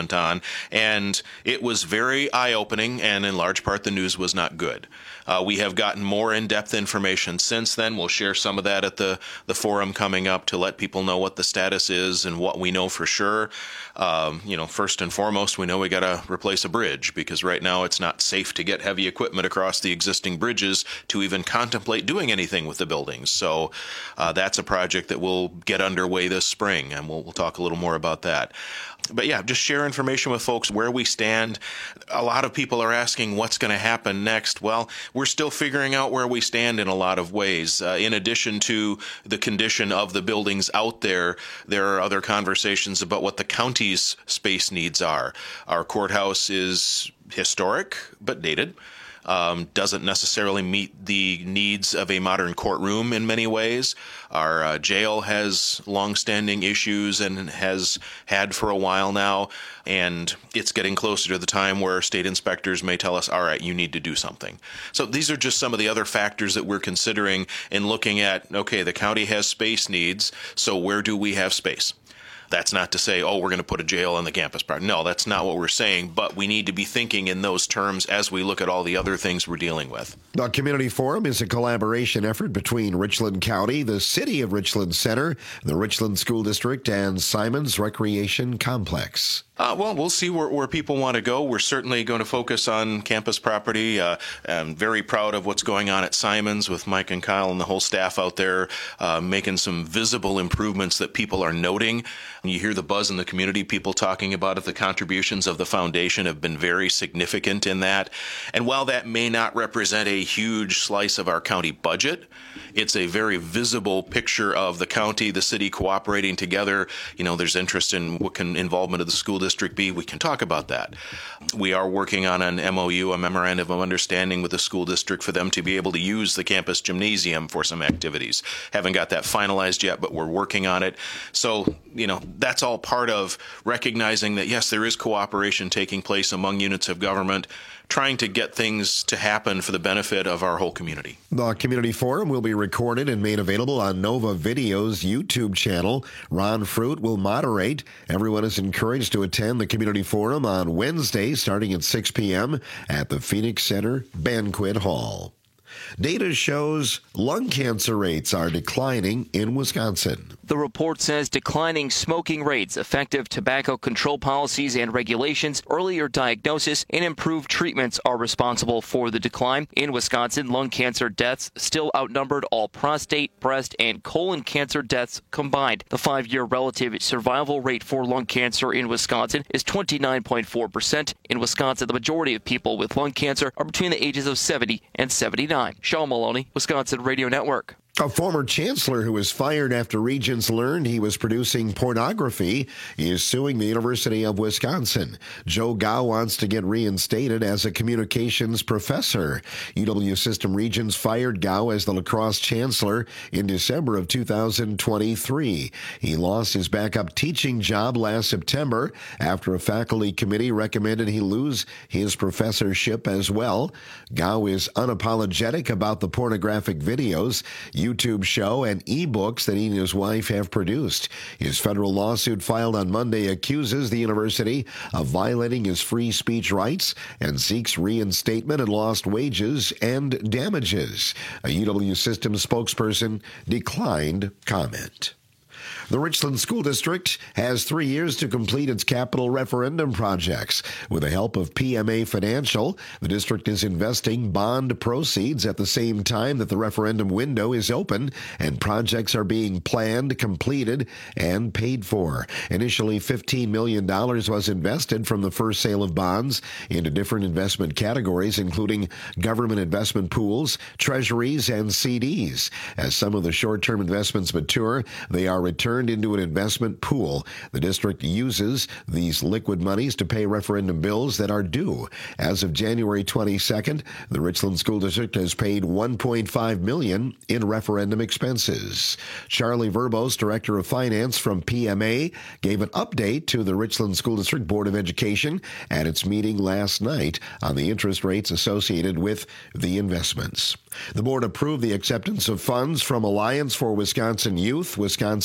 announcement on, and it was very eye-opening, and in large part the news was not good. Uh, we have gotten more in-depth information since then. We'll share some of that at the, the forum coming up to let people know what the status is and what we know for sure. Um, you know, first and foremost, we know we got to replace a bridge, because right now it's not safe to get heavy equipment across the existing bridges to even contemplate doing anything with the buildings. So uh, that's a project that will get underway this spring, and we'll, we'll talk a little more about that. But yeah, just share information with folks where we stand. A lot of people are asking what's going to happen next. Well, we're still figuring out where we stand in a lot of ways. Uh, in addition to the condition of the buildings out there, there are other conversations about what the county's space needs are. Our courthouse is historic but dated. Um, doesn't necessarily meet the needs of a modern courtroom in many ways. Our uh, jail has longstanding issues and has had for a while now, and it's getting closer to the time where state inspectors may tell us, all right, you need to do something. So these are just some of the other factors that we're considering in looking at, okay, the county has space needs, so where do we have space? That's not to say, oh, we're going to put a jail on the campus part. No, that's not what we're saying, but we need to be thinking in those terms as we look at all the other things we're dealing with. The Community Forum is a collaboration effort between Richland County, the City of Richland Center, the Richland School District, and Simons Recreation Complex. Uh, well, we'll see where, where people want to go. We're certainly going to focus on campus property. Uh, I'm very proud of what's going on at Simons with Mike and Kyle and the whole staff out there uh, making some visible improvements that people are noting. You hear the buzz in the community, people talking about it. The contributions of the foundation have been very significant in that. And while that may not represent a huge slice of our county budget, it's a very visible picture of the county, the city cooperating together. You know, there's interest in what can involvement of the school district be. We can talk about that. We are working on an M O U, a memorandum of understanding with the school district for them to be able to use the campus gymnasium for some activities. Haven't got that finalized yet, but we're working on it. So, you know, that's all part of recognizing that, yes, there is cooperation taking place among units of government, trying to get things to happen for the benefit of our whole community. The Community Forum will be recorded and made available on Nova Video's YouTube channel. Ron Fruit will moderate. Everyone is encouraged to attend the Community Forum on Wednesday starting at six p.m. at the Phoenix Center Banquet Hall. Data shows lung cancer rates are declining in Wisconsin. The report says declining smoking rates, effective tobacco control policies and regulations, earlier diagnosis, and improved treatments are responsible for the decline. In Wisconsin, lung cancer deaths still outnumbered all prostate, breast, and colon cancer deaths combined. The five-year relative survival rate for lung cancer in Wisconsin is twenty-nine point four percent. In Wisconsin, the majority of people with lung cancer are between the ages of seventy and seventy-nine. Sean Maloney, Wisconsin Radio Network. A former chancellor who was fired after Regents learned he was producing pornography is suing the University of Wisconsin. Joe Gao wants to get reinstated as a communications professor. U W System Regents fired Gao as the La Crosse chancellor in December of two thousand twenty-three. He lost his backup teaching job last September after a faculty committee recommended he lose his professorship as well. Gao is unapologetic about the pornographic videos, YouTube show, and e-books that he and his wife have produced. His federal lawsuit filed on Monday accuses the university of violating his free speech rights and seeks reinstatement and lost wages and damages. A U W System spokesperson declined comment. The Richland School District has three years to complete its capital referendum projects. With the help of P M A Financial, the district is investing bond proceeds at the same time that the referendum window is open and projects are being planned, completed, and paid for. Initially, fifteen million dollars was invested from the first sale of bonds into different investment categories, including government investment pools, treasuries, and C Ds. As some of the short-term investments mature, they are returned into an investment pool. The district uses these liquid monies to pay referendum bills that are due. As of January twenty-second, the Richland School District has paid one point five million dollars in referendum expenses. Charlie Verbos, Director of Finance from P M A, gave an update to the Richland School District Board of Education at its meeting last night on the interest rates associated with the investments. The board approved the acceptance of funds from Alliance for Wisconsin Youth, Wisconsin Wins,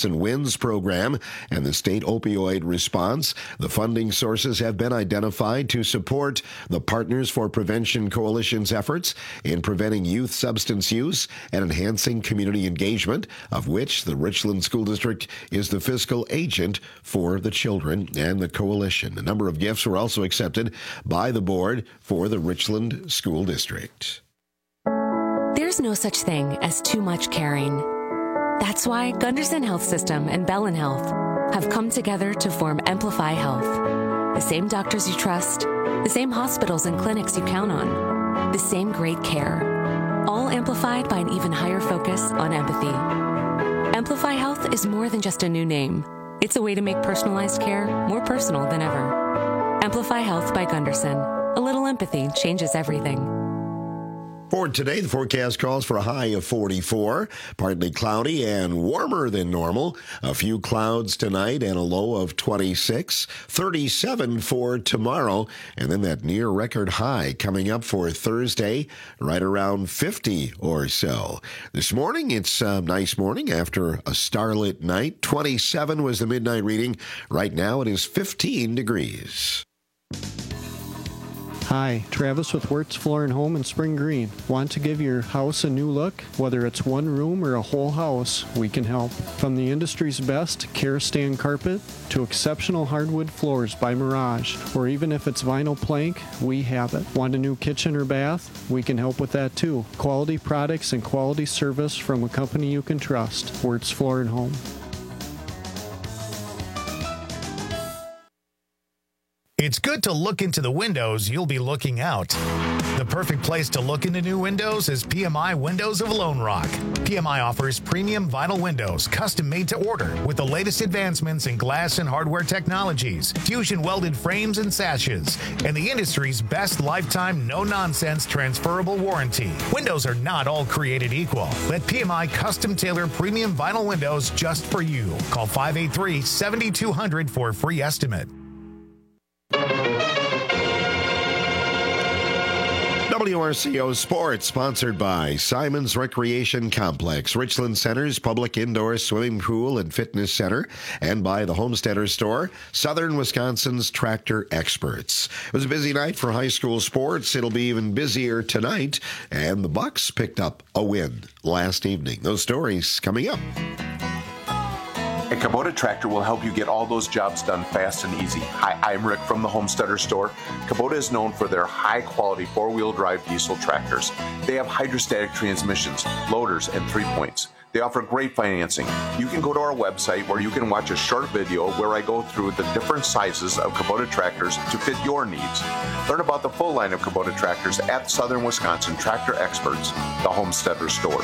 Funds Program and the state opioid response. The funding sources have been identified to support the Partners for Prevention Coalition's efforts in preventing youth substance use and enhancing community engagement, of which the Richland School District is the fiscal agent for the children and the coalition. A number of gifts were also accepted by the board for the Richland School District. There's no such thing as too much caring. That's why Gunderson Health System and Bellin Health have come together to form Amplify Health. The same doctors you trust, the same hospitals and clinics you count on, the same great care, all amplified by an even higher focus on empathy. Amplify Health is more than just a new name. It's a way to make personalized care more personal than ever. Amplify Health by Gunderson. A little empathy changes everything. For today, the forecast calls for a high of forty-four, partly cloudy and warmer than normal. A few clouds tonight and a low of twenty-six, thirty-seven for tomorrow, and then that near record high coming up for Thursday, right around fifty or so. This morning, it's a nice morning after a starlit night. twenty-seven was the midnight reading. Right now, it is fifteen degrees. Hi, Travis with Wirtz Floor and Home in Spring Green. Want to give your house a new look? Whether it's one room or a whole house, we can help. From the industry's best Kerastane carpet to exceptional hardwood floors by Mirage, or even if it's vinyl plank, we have it. Want a new kitchen or bath? We can help with that too. Quality products and quality service from a company you can trust. Wirtz Floor and Home. It's good to look into the windows you'll be looking out. The perfect place to look into new windows is P M I Windows of Lone Rock. P M I offers premium vinyl windows, custom made to order, with the latest advancements in glass and hardware technologies, fusion welded frames and sashes, and the industry's best lifetime no-nonsense transferable warranty. Windows are not all created equal. Let P M I custom tailor premium vinyl windows just for you. Call five eight three, seven two zero zero for a free estimate. W R C O Sports, sponsored by Simons Recreation Complex, Richland Center's public indoor swimming pool and fitness center, and by the Homesteader Store, Southern Wisconsin's tractor experts. It was a busy night for high school sports. It'll be even busier tonight, and the Bucks picked up a win last evening. Those stories coming up. A Kubota tractor will help you get all those jobs done fast and easy. Hi, I'm Rick from the Homesteader Store. Kubota is known for their high-quality four-wheel drive diesel tractors. They have hydrostatic transmissions, loaders, and three-points. They offer great financing. You can go to our website where you can watch a short video where I go through the different sizes of Kubota tractors to fit your needs. Learn about the full line of Kubota tractors at Southern Wisconsin Tractor Experts, the Homesteader Store.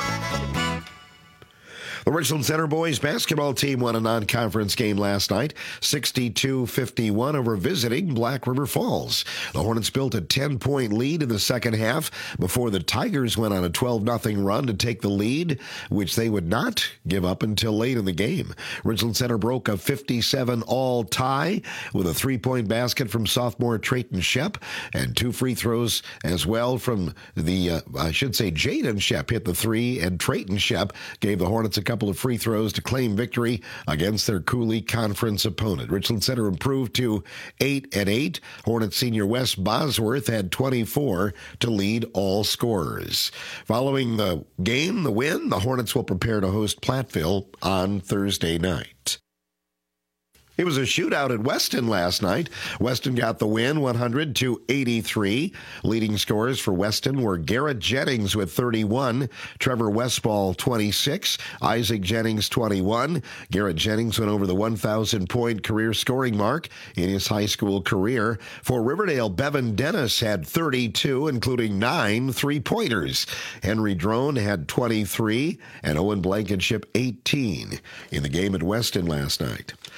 The Richland Center boys basketball team won a non-conference game last night, sixty-two fifty-one over visiting Black River Falls. The Hornets built a ten-point lead in the second half before the Tigers went on a twelve nothing run to take the lead, which they would not give up until late in the game. Richland Center broke a fifty-seven all tie with a three-point basket from sophomore Trayton Shep and two free throws as well from the, uh, I should say, Jaden Shep hit the three, and Trayton Shep gave the Hornets a couple of free throws to claim victory against their Cooley Conference opponent. Richland Center improved to eight and eight. Hornet senior Wes Bosworth had twenty-four to lead all scorers. Following the game, the win, the Hornets will prepare to host Platteville on Thursday night. It was a shootout at Weston last night. Weston got the win, one hundred to eighty-three. Leading scorers for Weston were Garrett Jennings with thirty-one, Trevor Westball twenty-six, Isaac Jennings twenty-one. Garrett Jennings went over the one thousand point career scoring mark in his high school career. For Riverdale, Bevan Dennis had thirty-two, including nine three-pointers. Henry Drone had twenty-three, and Owen Blankenship eighteen in the game at Weston last night. Another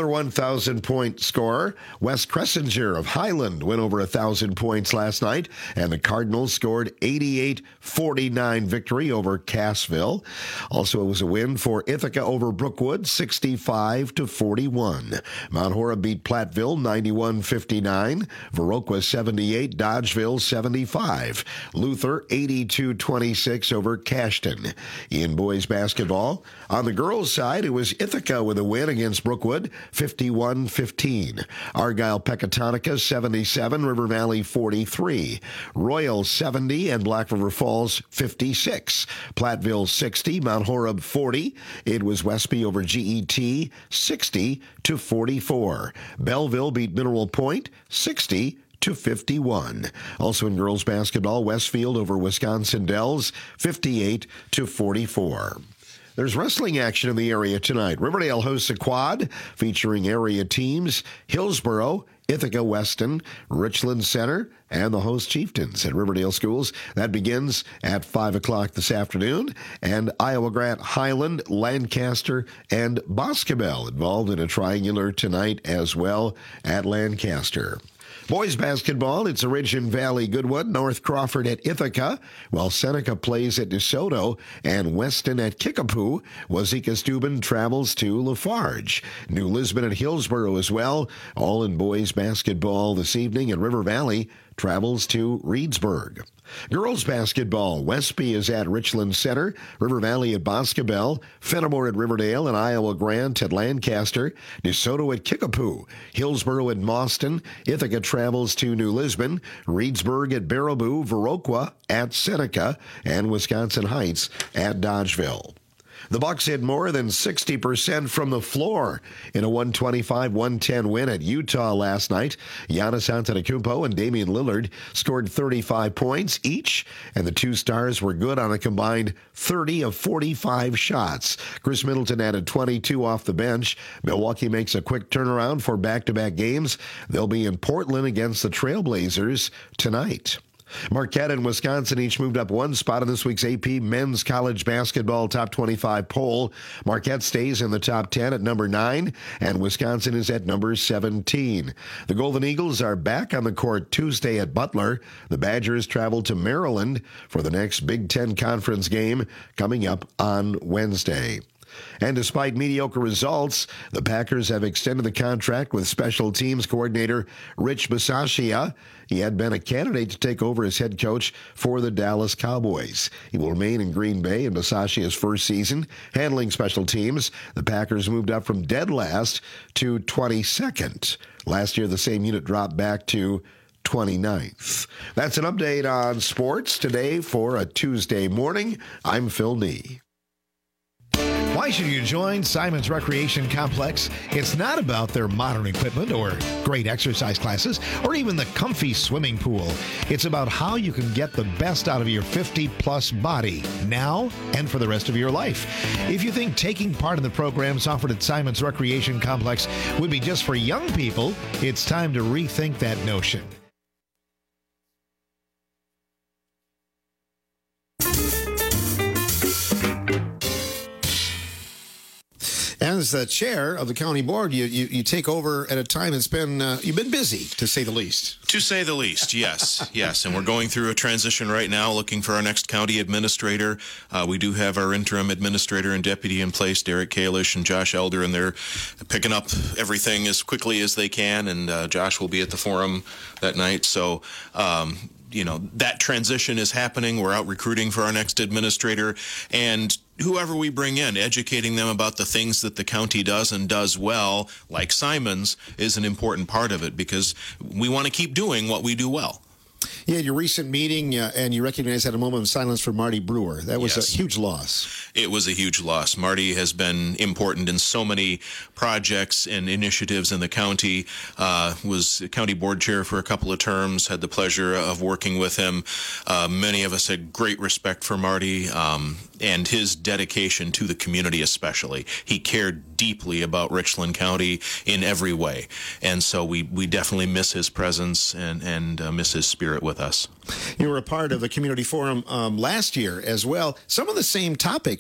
Another one thousand point scorer, Wes Kressinger of Highland, went over one thousand points last night, and the Cardinals scored eighty-eight forty-nine victory over Cassville. Also, it was a win for Ithaca over Brookwood, sixty-five to forty-one. Mount Horeb beat Platteville, ninety-one fifty-nine. Viroqua, seventy-eight. Dodgeville, seventy-five. Luther, eighty-two twenty-six over Cashton. In boys basketball, on the girls' side, it was Ithaca with a win against Brookwood, fifty-one fifteen. Argyle Pecatonica, seventy-seven. River Valley, forty-three. Royal, seventy. And Black River Falls, fifty-six. Platteville, sixty. Mount Horeb, forty. It was Westby over G E T, sixty to forty-four. Belleville beat Mineral Point, sixty to fifty-one. Also in girls basketball, Westfield over Wisconsin Dells, fifty-eight to forty-four. There's wrestling action in the area tonight. Riverdale hosts a quad featuring area teams Hillsboro, Ithaca Weston, Richland Center, and the host Chieftains at Riverdale Schools. That begins at five o'clock this afternoon. And Iowa Grant, Highland, Lancaster, and Boscobel involved in a triangular tonight as well at Lancaster. Boys basketball, it's a Ridge and Valley good one. North Crawford at Ithaca, while Seneca plays at DeSoto, and Weston at Kickapoo. Wazeeka Steuben travels to Lafarge. New Lisbon at Hillsboro as well. All in boys basketball this evening, and River Valley travels to Reedsburg. Girls basketball, Westby is at Richland Center, River Valley at Boscobel, Fenimore at Riverdale, and Iowa Grant at Lancaster, DeSoto at Kickapoo, Hillsboro at Mauston, Ithaca travels to New Lisbon, Reedsburg at Baraboo, Viroqua at Seneca, and Wisconsin Heights at Dodgeville. The Bucks hit more than sixty percent from the floor in a one twenty-five one ten win at Utah last night. Giannis Antetokounmpo and Damian Lillard scored thirty-five points each, and the two stars were good on a combined thirty of forty-five shots. Chris Middleton added twenty-two off the bench. Milwaukee makes a quick turnaround for back-to-back games. They'll be in Portland against the Trailblazers tonight. Marquette and Wisconsin each moved up one spot in this week's A P Men's College Basketball Top twenty-five poll. Marquette stays in the top ten at number nine, and Wisconsin is at number seventeen. The Golden Eagles are back on the court Tuesday at Butler. The Badgers travel to Maryland for the next Big Ten Conference game coming up on Wednesday. And despite mediocre results, the Packers have extended the contract with special teams coordinator Rich Bisaccia. He had been a candidate to take over as head coach for the Dallas Cowboys. He will remain in Green Bay in Bisaccia's first season, handling special teams. The Packers moved up from dead last to twenty-second. Last year, the same unit dropped back to twenty-ninth. That's an update on sports today for a Tuesday morning. I'm Phil Nee. Why should you join Simon's Recreation Complex? It's not about their modern equipment or great exercise classes or even the comfy swimming pool. It's about how you can get the best out of your fifty-plus body now and for the rest of your life. If you think taking part in the programs offered at Simon's Recreation Complex would be just for young people, it's time to rethink that notion. As the chair of the county board, you, you, you take over at a time that's been, uh, you've been busy, to say the least. To say the least, yes, yes. And we're going through a transition right now, looking for our next county administrator. Uh, we do have our interim administrator and deputy in place, Derek Kalish and Josh Elder, and they're picking up everything as quickly as they can. And uh, Josh will be at the forum that night. So, um, you know, that transition is happening. We're out recruiting for our next administrator, and whoever we bring in, educating them about the things that the county does and does well, like Simon's, is an important part of it, because we want to keep doing what we do well. You had your recent meeting, uh, and you recognized that a moment of silence for Marty Brewer. That was Yes. a huge loss. It was a huge loss. Marty has been important in so many projects and initiatives in the county. Uh, was county board chair for a couple of terms, had the pleasure of working with him. Uh, many of us had great respect for Marty um, and his dedication to the community especially. He cared deeply about Richland County in every way. And so we, we definitely miss his presence and, and uh, miss his spirit with us. You were a part of the community forum um, last year as well. Some of the same topics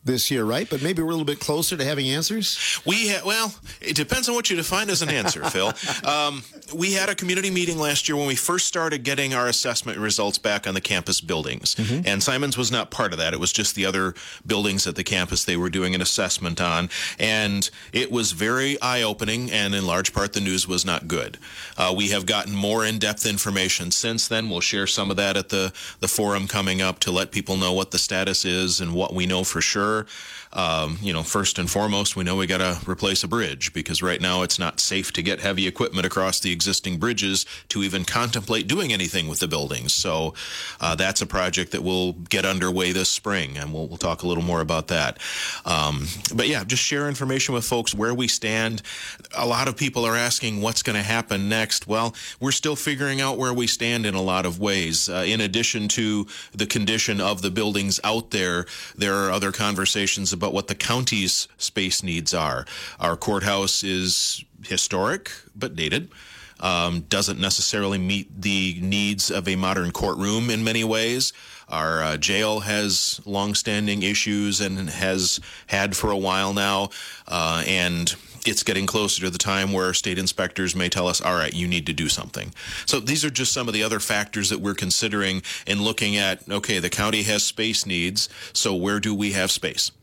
this year, right? But maybe we're a little bit closer to having answers? We ha- Well, it depends on what you define as an answer, Phil. Um, we had a community meeting last year when we first started getting our assessment results back on the campus buildings. Mm-hmm. And Simons was not part of that. It was just the other buildings at the campus they were doing an assessment on. And it was very eye-opening, and in large part, the news was not good. Uh, we have gotten more in-depth information since then. We'll share some of that at the, the forum coming up to let people know what the status is and what we know for sure. Um, you know, first and foremost, we know we got to replace a bridge because right now it's not safe to get heavy equipment across the existing bridges to even contemplate doing anything with the buildings. So uh, that's a project that will get underway this spring, and we'll, we'll talk a little more about that. Um, but yeah, just share information with folks where we stand. A lot of people are asking what's going to happen next. Well, we're still figuring out where we stand in a lot of ways. Uh, in addition to the condition of the buildings out there, there are other conversations about what the county's space needs are. Our courthouse is historic but dated. Um, doesn't necessarily meet the needs of a modern courtroom in many ways. Our uh, jail has longstanding issues and has had for a while now, uh, and it's getting closer to the time where state inspectors may tell us, all right, you need to do something. So these are just some of the other factors that we're considering in looking at, okay, the county has space needs, so where do we have space?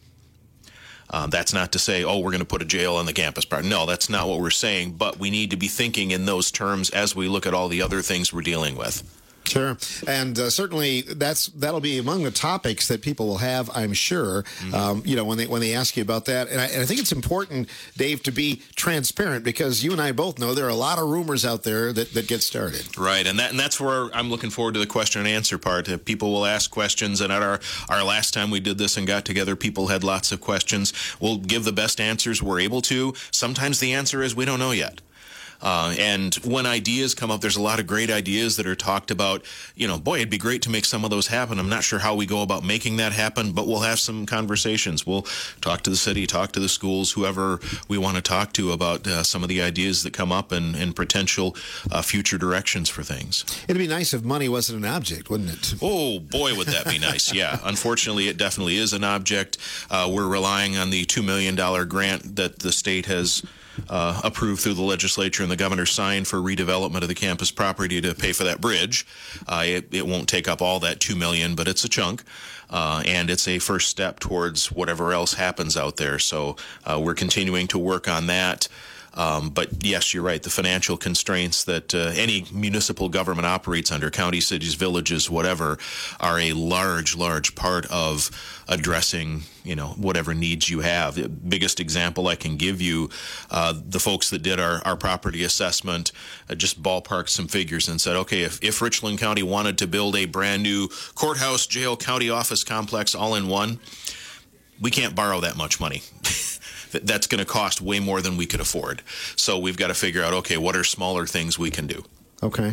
Uh, that's not to say, oh, we're going to put a jail on the campus part. No, that's not what we're saying, but we need to be thinking in those terms as we look at all the other things we're dealing with. Sure. And uh, certainly that's that'll be among the topics that people will have, I'm sure, mm-hmm. um, you know, when they when they ask you about that. And I, and I think it's important, Dave, to be transparent because you and I both know there are a lot of rumors out there that, that get started. Right. And that and that's where I'm looking forward to the question and answer part. Uh, people will ask questions. And at our, our last time we did this and got together, people had lots of questions. We'll give the best answers we're able to. Sometimes the answer is we don't know yet. Uh, and when ideas come up, there's a lot of great ideas that are talked about. You know, boy, it'd be great to make some of those happen. I'm not sure how we go about making that happen, but we'll have some conversations. We'll talk to the city, talk to the schools, whoever we want to talk to about uh, some of the ideas that come up and, and potential uh, future directions for things. It'd be nice if money wasn't an object, wouldn't it? Oh, boy, would that be nice. Yeah. Unfortunately, it definitely is an object. Uh, we're relying on the two million dollars grant that the state has Uh, approved through the legislature and the governor signed for redevelopment of the campus property to pay for that bridge. Uh, it, it won't take up all that two million dollars, but it's a chunk, uh, and it's a first step towards whatever else happens out there. So uh, we're continuing to work on that. Um, but yes, you're right. The financial constraints that uh, any municipal government operates under, county, cities, villages, whatever, are a large, large part of addressing, you know, whatever needs you have. The biggest example I can give you, uh, the folks that did our, our property assessment uh, just ballparked some figures and said, okay, if, if Richland County wanted to build a brand new courthouse, jail, county office complex all in one, we can't borrow that much money. That's going to cost way more than we could afford. So we've got to figure out, okay, what are smaller things we can do? Okay.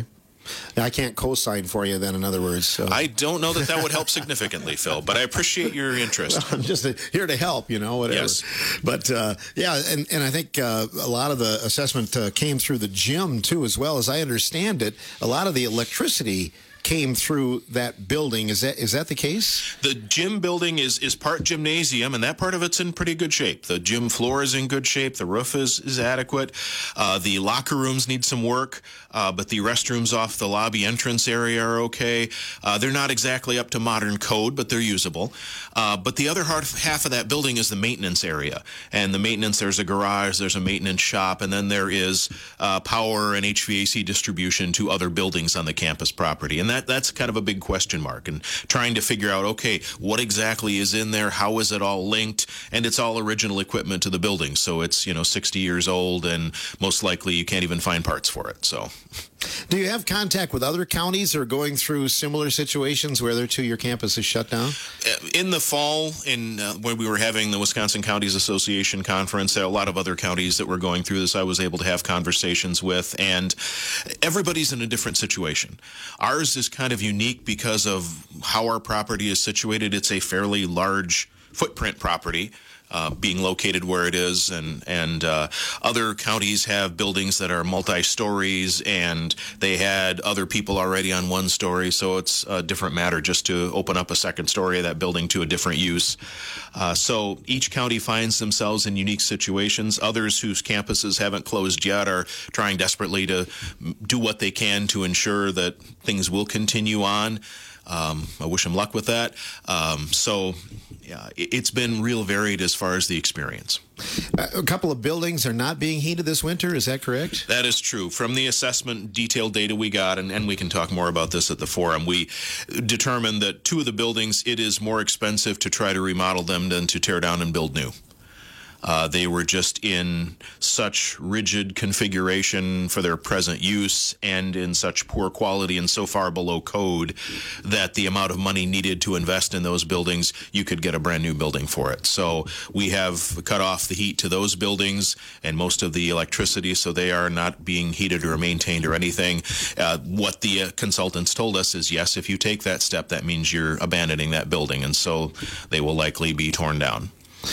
I can't co-sign for you then, in other words. So. I don't know that that would help significantly, Phil, but I appreciate your interest. Well, I'm just a, here to help, you know, whatever. Yes. But, uh, yeah, and, and I think uh, a lot of the assessment uh, came through the gym, too, as well. As I understand it, a lot of the electricity came through that building. Is that is that the case? The gym building is, is part gymnasium, and that part of it's in pretty good shape. The gym floor is in good shape. The roof is, is adequate. Uh, the locker rooms need some work, uh, but the restrooms off the lobby entrance area are okay. Uh, they're not exactly up to modern code, but they're usable. Uh, but the other half, half of that building is the maintenance area. And the maintenance, there's a garage, there's a maintenance shop, and then there is uh, power and H V A C distribution to other buildings on the campus property. And that That, that's kind of a big question mark, and trying to figure out, okay, what exactly is in there? How is it all linked? And it's all original equipment to the building. So it's, you know, sixty years old, and most likely you can't even find parts for it. So, do you have contact with other counties that are going through similar situations where their two-year campus is shut down? In the fall, in uh, when we were having the Wisconsin Counties Association conference, there are a lot of other counties that were going through this I was able to have conversations with, and everybody's in a different situation. Ours is kind of unique because of how our property is situated. It's a fairly large footprint property. uh, being located where it is, and and uh, other counties have buildings that are multi-stories, and they had other people already on one story, so it's a different matter just to open up a second story of that building to a different use. Uh, so each county finds themselves in unique situations. Others whose campuses haven't closed yet are trying desperately to do what they can to ensure that things will continue on. Um, I wish them luck with that. Um, so, yeah, it, it's been real varied as far as the experience. A couple of buildings are not being heated this winter. Is that correct? That is true. From the assessment detailed data we got, and, and we can talk more about this at the forum, we determined that two of the buildings, it is more expensive to try to remodel them than to tear down and build new. Uh, they were just in such rigid configuration for their present use and in such poor quality and so far below code that the amount of money needed to invest in those buildings, you could get a brand new building for it. So we have cut off the heat to those buildings and most of the electricity, so they are not being heated or maintained or anything. Uh, what the uh, consultants told us is, yes, if you take that step, that means you're abandoning that building, and so they will likely be torn down.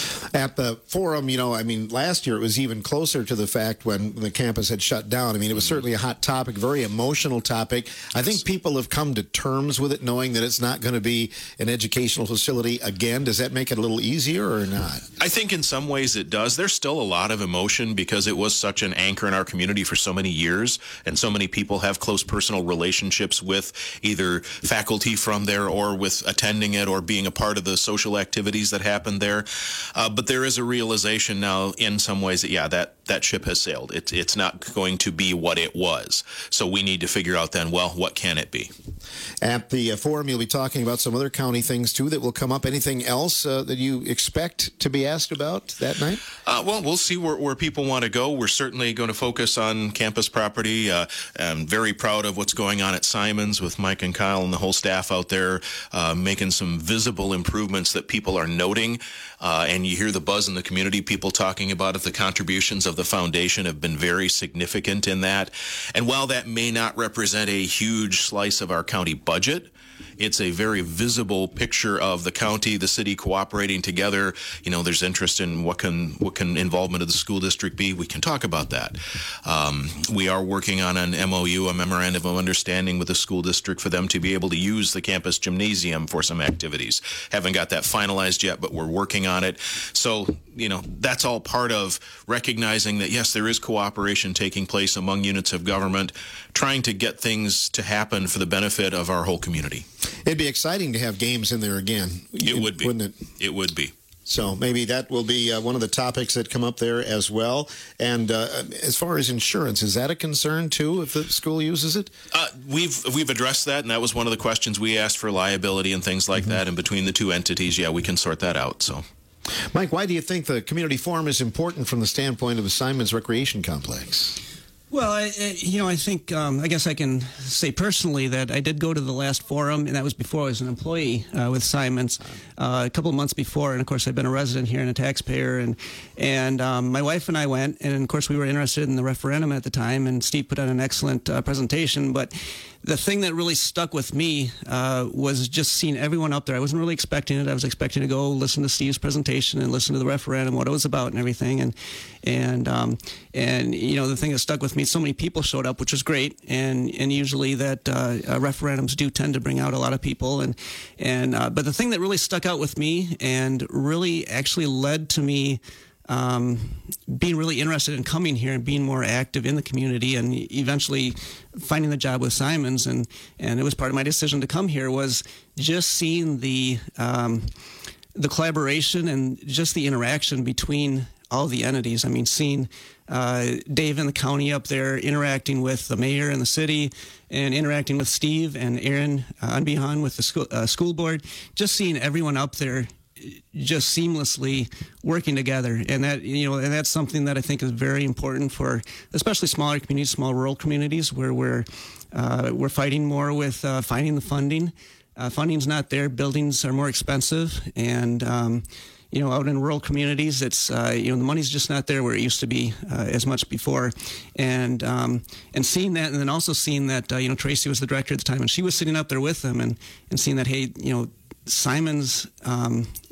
At the forum, you know, I mean, last year it was even closer to the fact when the campus had shut down. I mean, it was certainly a hot topic, very emotional topic. I think people have come to terms with it, knowing that it's not going to be an educational facility again. Does that make it a little easier or not? I think in some ways it does. There's still a lot of emotion because it was such an anchor in our community for so many years, and so many people have close personal relationships with either faculty from there or with attending it or being a part of the social activities that happened there. Uh, but there is a realization now in some ways that, yeah, that, that ship has sailed. It, it's not going to be what it was. So we need to figure out then, well, what can it be? At the uh, forum, you'll be talking about some other county things, too, that will come up. Anything else uh, that you expect to be asked about that night? Uh, well, we'll see where, where people want to go. We're certainly going to focus on campus property. Uh, I'm very proud of what's going on at Simons with Mike and Kyle and the whole staff out there uh, making some visible improvements that people are noting. Uh, and you hear the buzz in the community, people talking about it. The contributions of the foundation have been very significant in that. And while that may not represent a huge slice of our county budget, it's a very visible picture of the county, the city cooperating together. You know, there's interest in what can what can involvement of the school district be. We can talk about that. Um, we are working on an M O U, a memorandum of understanding with the school district for them to be able to use the campus gymnasium for some activities. Haven't got that finalized yet, but we're working on it. So, you know, that's all part of recognizing that, yes, there is cooperation taking place among units of government, trying to get things to happen for the benefit of our whole community. It'd be exciting to have games in there again. It would be. Wouldn't it? It would be. So maybe that will be uh, one of the topics that come up there as well. And uh, as far as insurance, is that a concern too if the school uses it? Uh, we've we've addressed that, and that was one of the questions we asked for liability and things like mm-hmm. that. And between the two entities, yeah, we can sort that out. So, Mike, why do you think the community forum is important from the standpoint of the Simons Recreation Complex? Well, I, you know, I think, um, I guess I can say personally that I did go to the last forum, and that was before I was an employee uh, with Simons, uh, a couple of months before. And, of course, I've been a resident here and a taxpayer. And, and um, my wife and I went, and, of course, we were interested in the referendum at the time, and Steve put on an excellent uh, presentation. But the thing that really stuck with me uh, was just seeing everyone up there. I wasn't really expecting it. I was expecting to go listen to Steve's presentation and listen to the referendum, what it was about and everything. And, and, um, and you know, the thing that stuck with me, so many people showed up, which was great. And, and usually that uh, uh, referendums do tend to bring out a lot of people. And, and uh, but the thing that really stuck out with me and really actually led to me Um, being really interested in coming here and being more active in the community and eventually finding the job with Simons, and, and it was part of my decision to come here, was just seeing the um, the collaboration and just the interaction between all the entities. I mean, seeing uh, Dave in the county up there interacting with the mayor and the city, and interacting with Steve and Aaron uh, Unbehan with the school, uh, school board, just seeing everyone up there just seamlessly working together. And that, you know, and that's something that I think is very important for especially smaller communities, small rural communities, where we're uh, we're fighting more with uh, finding the funding. Uh, funding's not there. Buildings are more expensive, and um, you know, out in rural communities, it's uh, you know, the money's just not there where it used to be uh, as much before. And um, and seeing that, and then also seeing that uh, you know, Tracy was the director at the time, and she was sitting up there with them, and and seeing that, hey, you know, Simons, um,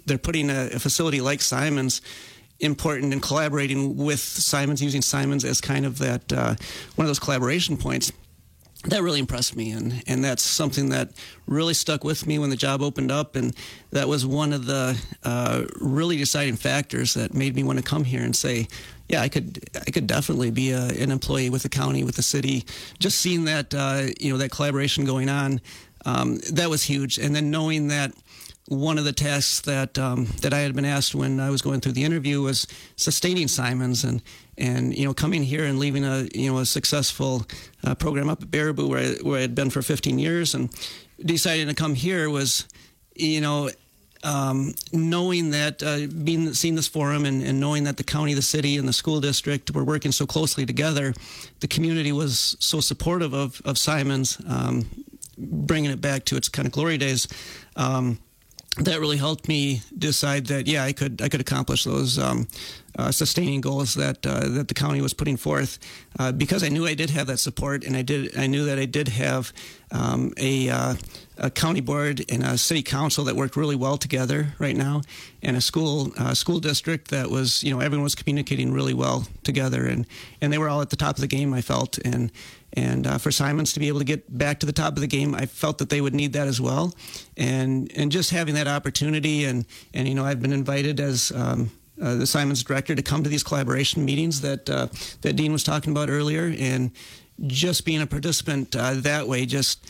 they're putting a, a facility like Simons important and collaborating with Simons, using Simons as kind of that uh, one of those collaboration points. That really impressed me, and, and that's something that really stuck with me when the job opened up, and that was one of the uh, really deciding factors that made me want to come here and say, yeah, I could I could definitely be a, an employee with the county, with the city. Just seeing that uh, you know that collaboration going on, um, that was huge, and then knowing that one of the tasks that um, that I had been asked when I was going through the interview was sustaining Simons, and and you know coming here and leaving a you know a successful uh, program up at Baraboo where I, where I had been for fifteen years, and deciding to come here was you know um, knowing that uh, being seeing this forum and, and knowing that the county, the city, and the school district were working so closely together, the community was so supportive of of Simons, um, bringing it back to its kind of glory days. Um, That really helped me decide that yeah I could I could accomplish those um, uh, sustaining goals that uh, that the county was putting forth uh, because I knew I did have that support, and I did I knew that I did have um, a, uh, a county board and a city council that worked really well together right now, and a school uh, school district that was you know everyone was communicating really well together, and and they were all at the top of the game, I felt, and. And uh, for Simons to be able to get back to the top of the game, I felt that they would need that as well. And and just having that opportunity, and, and you know, I've been invited as um, uh, the Simons director to come to these collaboration meetings that uh, that Dean was talking about earlier. And just being a participant uh, that way just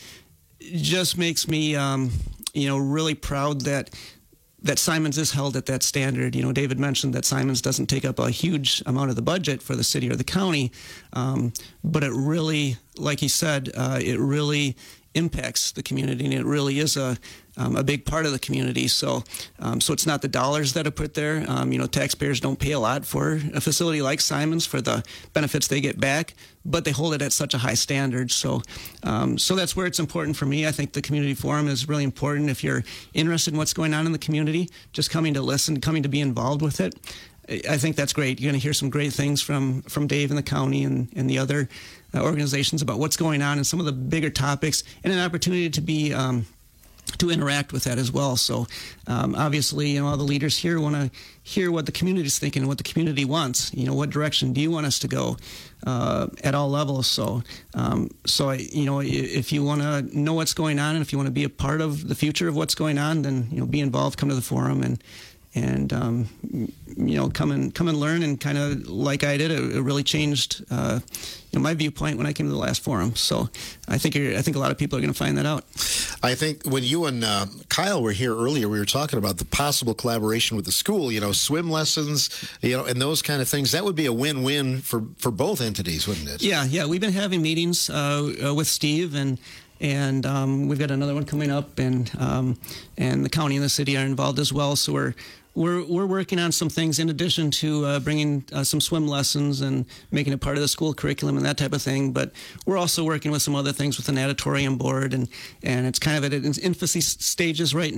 just makes me, um, you know, really proud that that Simons is held at that standard. You know, David mentioned that Simons doesn't take up a huge amount of the budget for the city or the county, um, but it really, like he said, uh, it really impacts the community, and it really is a um, a big part of the community. So, um, so it's not the dollars that are put there. Um, you know, taxpayers don't pay a lot for a facility like Simons for the benefits they get back, but they hold it at such a high standard. So, um, so that's where it's important for me. I think the community forum is really important. If you're interested in what's going on in the community, just coming to listen, coming to be involved with it, I think that's great. You're going to hear some great things from, from Dave and the county and, and the other uh, organizations about what's going on and some of the bigger topics, and an opportunity to be um, to interact with that as well. So um, obviously, you know, all the leaders here want to hear what the community is thinking, what the community wants. You know, what direction do you want us to go uh, at all levels? So, um, so I, you know, if you want to know what's going on, and if you want to be a part of the future of what's going on, then you know, be involved, come to the forum, and. And um, you know, come and come and learn, and kind of like I did, it, it really changed uh, you know my viewpoint when I came to the last forum. So I think you're, I think a lot of people are going to find that out. I think when you and uh, Kyle were here earlier, we were talking about the possible collaboration with the school. You know, swim lessons, you know, and those kind of things. That would be a win-win for for both entities, wouldn't it? Yeah, yeah. We've been having meetings uh, uh, with Steve, and. And um, we've got another one coming up, and um, and the county and the city are involved as well. So we're we're we're working on some things in addition to uh, bringing uh, some swim lessons and making it part of the school curriculum and that type of thing. But we're also working with some other things with the natatorium board, and and it's kind of at its infancy stages right now.